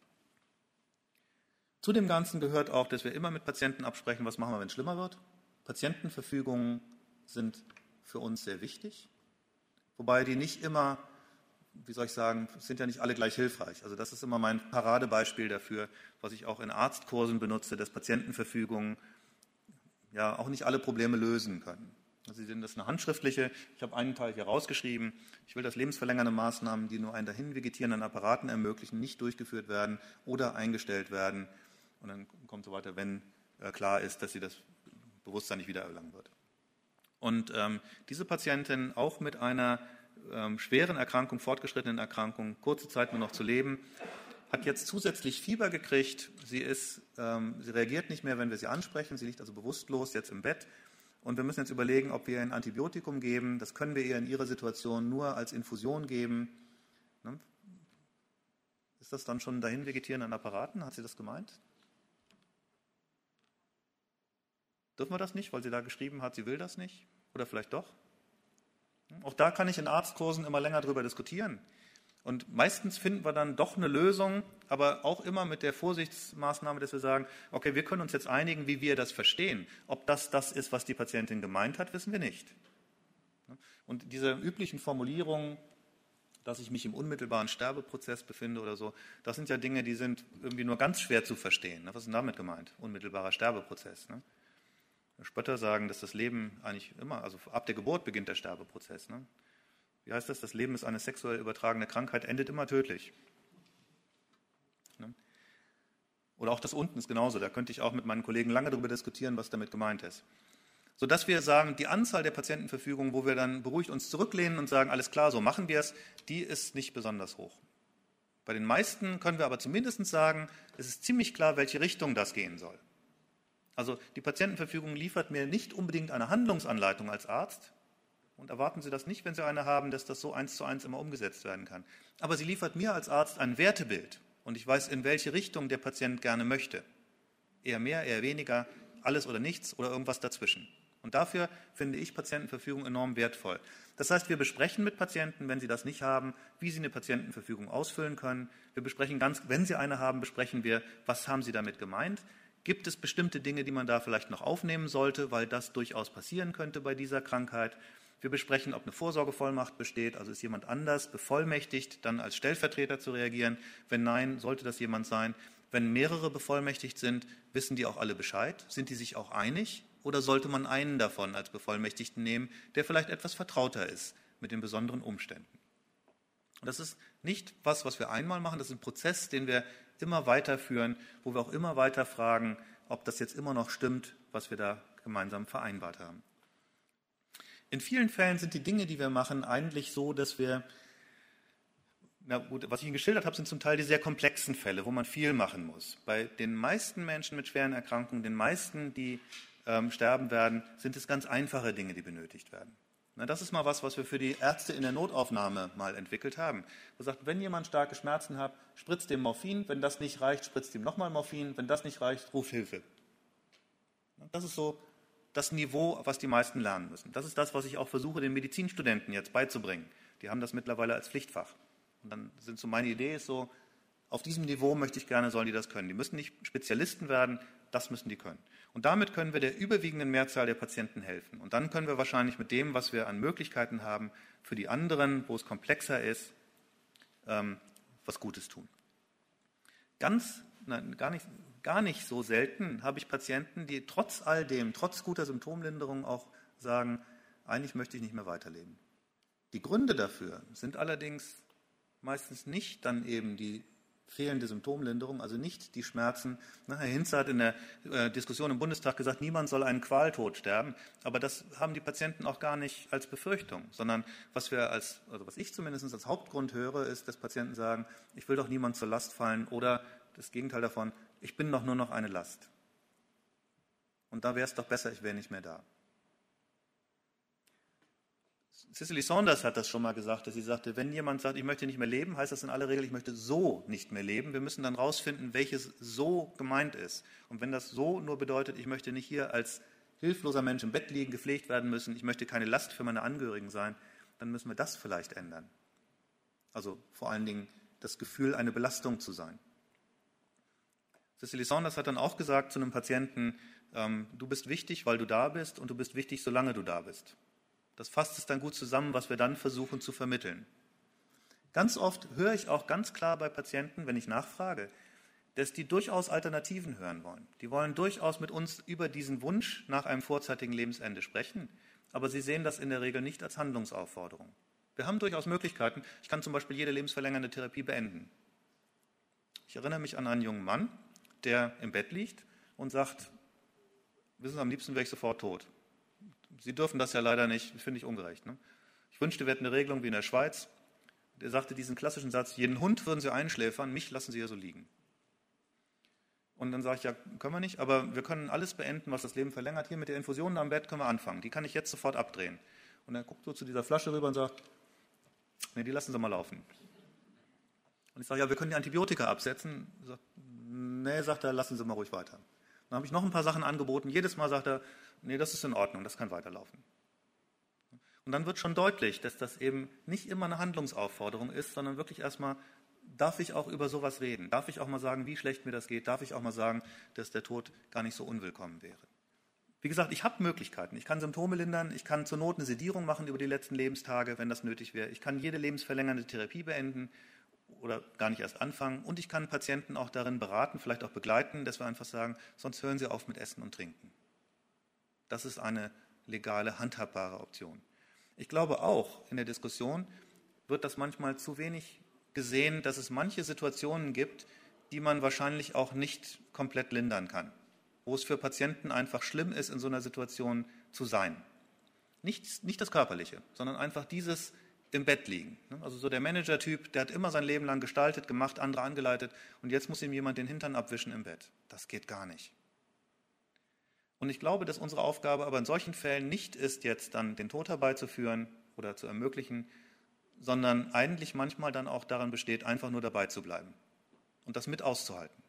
Zu dem Ganzen gehört auch, dass wir immer mit Patienten absprechen, was machen wir, wenn es schlimmer wird. Patientenverfügungen sind für uns sehr wichtig, wobei die nicht immer, wie soll ich sagen, sind ja nicht alle gleich hilfreich. Also das ist immer mein Paradebeispiel dafür, was ich auch in Arztkursen benutze, dass Patientenverfügungen ja auch nicht alle Probleme lösen können. Also Sie sehen, das ist eine handschriftliche, ich habe einen Teil hier rausgeschrieben, ich will, dass lebensverlängernde Maßnahmen, die nur einen dahin vegetierenden Apparaten ermöglichen, nicht durchgeführt werden oder eingestellt werden. Und dann kommt so weiter, wenn äh, klar ist, dass sie das Bewusstsein nicht wieder erlangen wird. Und ähm, diese Patientin auch mit einer ähm, schweren Erkrankung, fortgeschrittenen Erkrankung, kurze Zeit nur noch zu leben, hat jetzt zusätzlich Fieber gekriegt. Sie, ist, ähm, sie reagiert nicht mehr, wenn wir sie ansprechen. Sie liegt also bewusstlos jetzt im Bett. Und wir müssen jetzt überlegen, ob wir ihr ein Antibiotikum geben. Das können wir ihr in ihrer Situation nur als Infusion geben. Ne? Ist das dann schon dahin vegetieren an Apparaten? Hat sie das gemeint? Dürfen wir das nicht, weil sie da geschrieben hat, sie will das nicht? Oder vielleicht doch? Auch da kann ich in Arztkursen immer länger drüber diskutieren. Und meistens finden wir dann doch eine Lösung, aber auch immer mit der Vorsichtsmaßnahme, dass wir sagen, okay, wir können uns jetzt einigen, wie wir das verstehen. Ob das das ist, was die Patientin gemeint hat, wissen wir nicht. Und diese üblichen Formulierungen, dass ich mich im unmittelbaren Sterbeprozess befinde oder so, das sind ja Dinge, die sind irgendwie nur ganz schwer zu verstehen. Was ist denn damit gemeint? Unmittelbarer Sterbeprozess. Ne? Spötter sagen, dass das Leben eigentlich immer, also ab der Geburt beginnt der Sterbeprozess. Ne? Wie heißt das? Das Leben ist eine sexuell übertragene Krankheit, endet immer tödlich. Ne? Oder auch das unten ist genauso. Da könnte ich auch mit meinen Kollegen lange darüber diskutieren, was damit gemeint ist. Sodass wir sagen, die Anzahl der Patientenverfügungen, wo wir dann beruhigt uns zurücklehnen und sagen, alles klar, so machen wir es, die ist nicht besonders hoch. Bei den meisten können wir aber zumindest sagen, es ist ziemlich klar, welche Richtung das gehen soll. Also die Patientenverfügung liefert mir nicht unbedingt eine Handlungsanleitung als Arzt und erwarten Sie das nicht, wenn Sie eine haben, dass das so eins zu eins immer umgesetzt werden kann. Aber sie liefert mir als Arzt ein Wertebild und ich weiß, in welche Richtung der Patient gerne möchte. Eher mehr, eher weniger, alles oder nichts oder irgendwas dazwischen. Und dafür finde ich Patientenverfügung enorm wertvoll. Das heißt, wir besprechen mit Patienten, wenn sie das nicht haben, wie sie eine Patientenverfügung ausfüllen können. Wir besprechen ganz, wenn sie eine haben, besprechen wir, was haben sie damit gemeint. Gibt es bestimmte Dinge, die man da vielleicht noch aufnehmen sollte, weil das durchaus passieren könnte bei dieser Krankheit? Wir besprechen, ob eine Vorsorgevollmacht besteht, also ist jemand anders bevollmächtigt, dann als Stellvertreter zu reagieren. Wenn nein, sollte das jemand sein. Wenn mehrere bevollmächtigt sind, wissen die auch alle Bescheid? Sind die sich auch einig? Oder sollte man einen davon als Bevollmächtigten nehmen, der vielleicht etwas vertrauter ist mit den besonderen Umständen? Das ist nicht was, was wir einmal machen, das ist ein Prozess, den wir immer weiterführen, wo wir auch immer weiter fragen, ob das jetzt immer noch stimmt, was wir da gemeinsam vereinbart haben. In vielen Fällen sind die Dinge, die wir machen, eigentlich so, dass wir, na gut, was ich Ihnen geschildert habe, sind zum Teil die sehr komplexen Fälle, wo man viel machen muss. Bei den meisten Menschen mit schweren Erkrankungen, den meisten, die ähm, sterben werden, sind es ganz einfache Dinge, die benötigt werden. Na, das ist mal was, was wir für die Ärzte in der Notaufnahme mal entwickelt haben. Wir sagt, wenn jemand starke Schmerzen hat, spritzt dem Morphin. Wenn das nicht reicht, spritzt ihm nochmal Morphin. Wenn das nicht reicht, ruf Hilfe. Das ist so das Niveau, was die meisten lernen müssen. Das ist das, was ich auch versuche, den Medizinstudenten jetzt beizubringen. Die haben das mittlerweile als Pflichtfach. Und dann sind so meine Idee ist so, auf diesem Niveau möchte ich gerne, sollen die das können. Die müssen nicht Spezialisten werden, das müssen die können. Und damit können wir der überwiegenden Mehrzahl der Patienten helfen. Und dann können wir wahrscheinlich mit dem, was wir an Möglichkeiten haben, für die anderen, wo es komplexer ist, ähm, was Gutes tun. Ganz, nein, gar nicht, gar nicht so selten habe ich Patienten, die trotz all dem, trotz guter Symptomlinderung auch sagen, eigentlich möchte ich nicht mehr weiterleben. Die Gründe dafür sind allerdings meistens nicht dann eben die fehlende Symptomlinderung, also nicht die Schmerzen. Herr Hinze hat in der äh, Diskussion im Bundestag gesagt, niemand soll einen Qualtod sterben. Aber das haben die Patienten auch gar nicht als Befürchtung, sondern was wir als, also was ich zumindest als Hauptgrund höre, ist, dass Patienten sagen, ich will doch niemand zur Last fallen oder das Gegenteil davon, ich bin doch nur noch eine Last. Und da wäre es doch besser, ich wäre nicht mehr da. Cicely Saunders hat das schon mal gesagt, dass sie sagte, wenn jemand sagt, ich möchte nicht mehr leben, heißt das in aller Regel, ich möchte so nicht mehr leben. Wir müssen dann rausfinden, welches so gemeint ist. Und wenn das so nur bedeutet, ich möchte nicht hier als hilfloser Mensch im Bett liegen, gepflegt werden müssen, ich möchte keine Last für meine Angehörigen sein, dann müssen wir das vielleicht ändern. Also vor allen Dingen das Gefühl, eine Belastung zu sein. Cicely Saunders hat dann auch gesagt zu einem Patienten, ähm, du bist wichtig, weil du da bist und du bist wichtig, solange du da bist. Das fasst es dann gut zusammen, was wir dann versuchen zu vermitteln. Ganz oft höre ich auch ganz klar bei Patienten, wenn ich nachfrage, dass die durchaus Alternativen hören wollen. Die wollen durchaus mit uns über diesen Wunsch nach einem vorzeitigen Lebensende sprechen, aber sie sehen das in der Regel nicht als Handlungsaufforderung. Wir haben durchaus Möglichkeiten. Ich kann zum Beispiel jede lebensverlängernde Therapie beenden. Ich erinnere mich an einen jungen Mann, der im Bett liegt und sagt, wissen Sie, am liebsten wäre ich sofort tot. Sie dürfen das ja leider nicht, finde ich ungerecht. Ne? Ich wünschte, wir hätten eine Regelung wie in der Schweiz. Der sagte diesen klassischen Satz, jeden Hund würden Sie einschläfern, mich lassen Sie ja so liegen. Und dann sage ich, ja, können wir nicht, aber wir können alles beenden, was das Leben verlängert. Hier mit der Infusion da am Bett können wir anfangen. Die kann ich jetzt sofort abdrehen. Und er guckt so zu dieser Flasche rüber und sagt, nee, die lassen Sie mal laufen. Und ich sage, ja, wir können die Antibiotika absetzen. Er sagt, nee, sagt er, lassen Sie mal ruhig weiter. Dann habe ich noch ein paar Sachen angeboten. Jedes Mal sagt er, nee, das ist in Ordnung, das kann weiterlaufen. Und dann wird schon deutlich, dass das eben nicht immer eine Handlungsaufforderung ist, sondern wirklich erstmal, darf ich auch über sowas reden? Darf ich auch mal sagen, wie schlecht mir das geht? Darf ich auch mal sagen, dass der Tod gar nicht so unwillkommen wäre? Wie gesagt, ich habe Möglichkeiten. Ich kann Symptome lindern, ich kann zur Not eine Sedierung machen über die letzten Lebenstage, wenn das nötig wäre. Ich kann jede lebensverlängernde Therapie beenden oder gar nicht erst anfangen. Und ich kann Patienten auch darin beraten, vielleicht auch begleiten, dass wir einfach sagen, sonst hören Sie auf mit Essen und Trinken. Das ist eine legale, handhabbare Option. Ich glaube auch, in der Diskussion wird das manchmal zu wenig gesehen, dass es manche Situationen gibt, die man wahrscheinlich auch nicht komplett lindern kann, wo es für Patienten einfach schlimm ist, in so einer Situation zu sein. Nicht, nicht das Körperliche, sondern einfach dieses im Bett liegen. Also so der Manager-Typ, der hat immer sein Leben lang gestaltet, gemacht, andere angeleitet und jetzt muss ihm jemand den Hintern abwischen im Bett. Das geht gar nicht. Und ich glaube, dass unsere Aufgabe aber in solchen Fällen nicht ist, jetzt dann den Tod herbeizuführen oder zu ermöglichen, sondern eigentlich manchmal dann auch daran besteht, einfach nur dabei zu bleiben und das mit auszuhalten.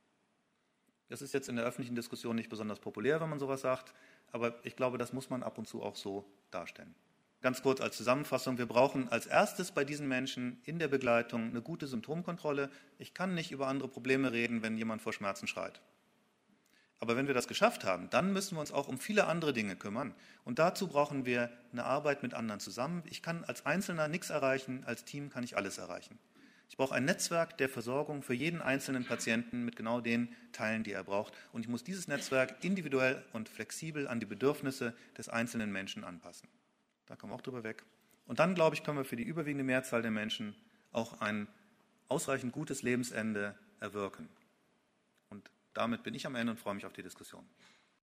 Das ist jetzt in der öffentlichen Diskussion nicht besonders populär, wenn man sowas sagt, aber ich glaube, das muss man ab und zu auch so darstellen. Ganz kurz als Zusammenfassung, wir brauchen als erstes bei diesen Menschen in der Begleitung eine gute Symptomkontrolle. Ich kann nicht über andere Probleme reden, wenn jemand vor Schmerzen schreit. Aber wenn wir das geschafft haben, dann müssen wir uns auch um viele andere Dinge kümmern. Und dazu brauchen wir eine Arbeit mit anderen zusammen. Ich kann als Einzelner nichts erreichen, als Team kann ich alles erreichen. Ich brauche ein Netzwerk der Versorgung für jeden einzelnen Patienten mit genau den Teilen, die er braucht. Und ich muss dieses Netzwerk individuell und flexibel an die Bedürfnisse des einzelnen Menschen anpassen. Da kommen wir auch drüber weg. Und dann, glaube ich, können wir für die überwiegende Mehrzahl der Menschen auch ein ausreichend gutes Lebensende erwirken. Und damit bin ich am Ende und freue mich auf die Diskussion.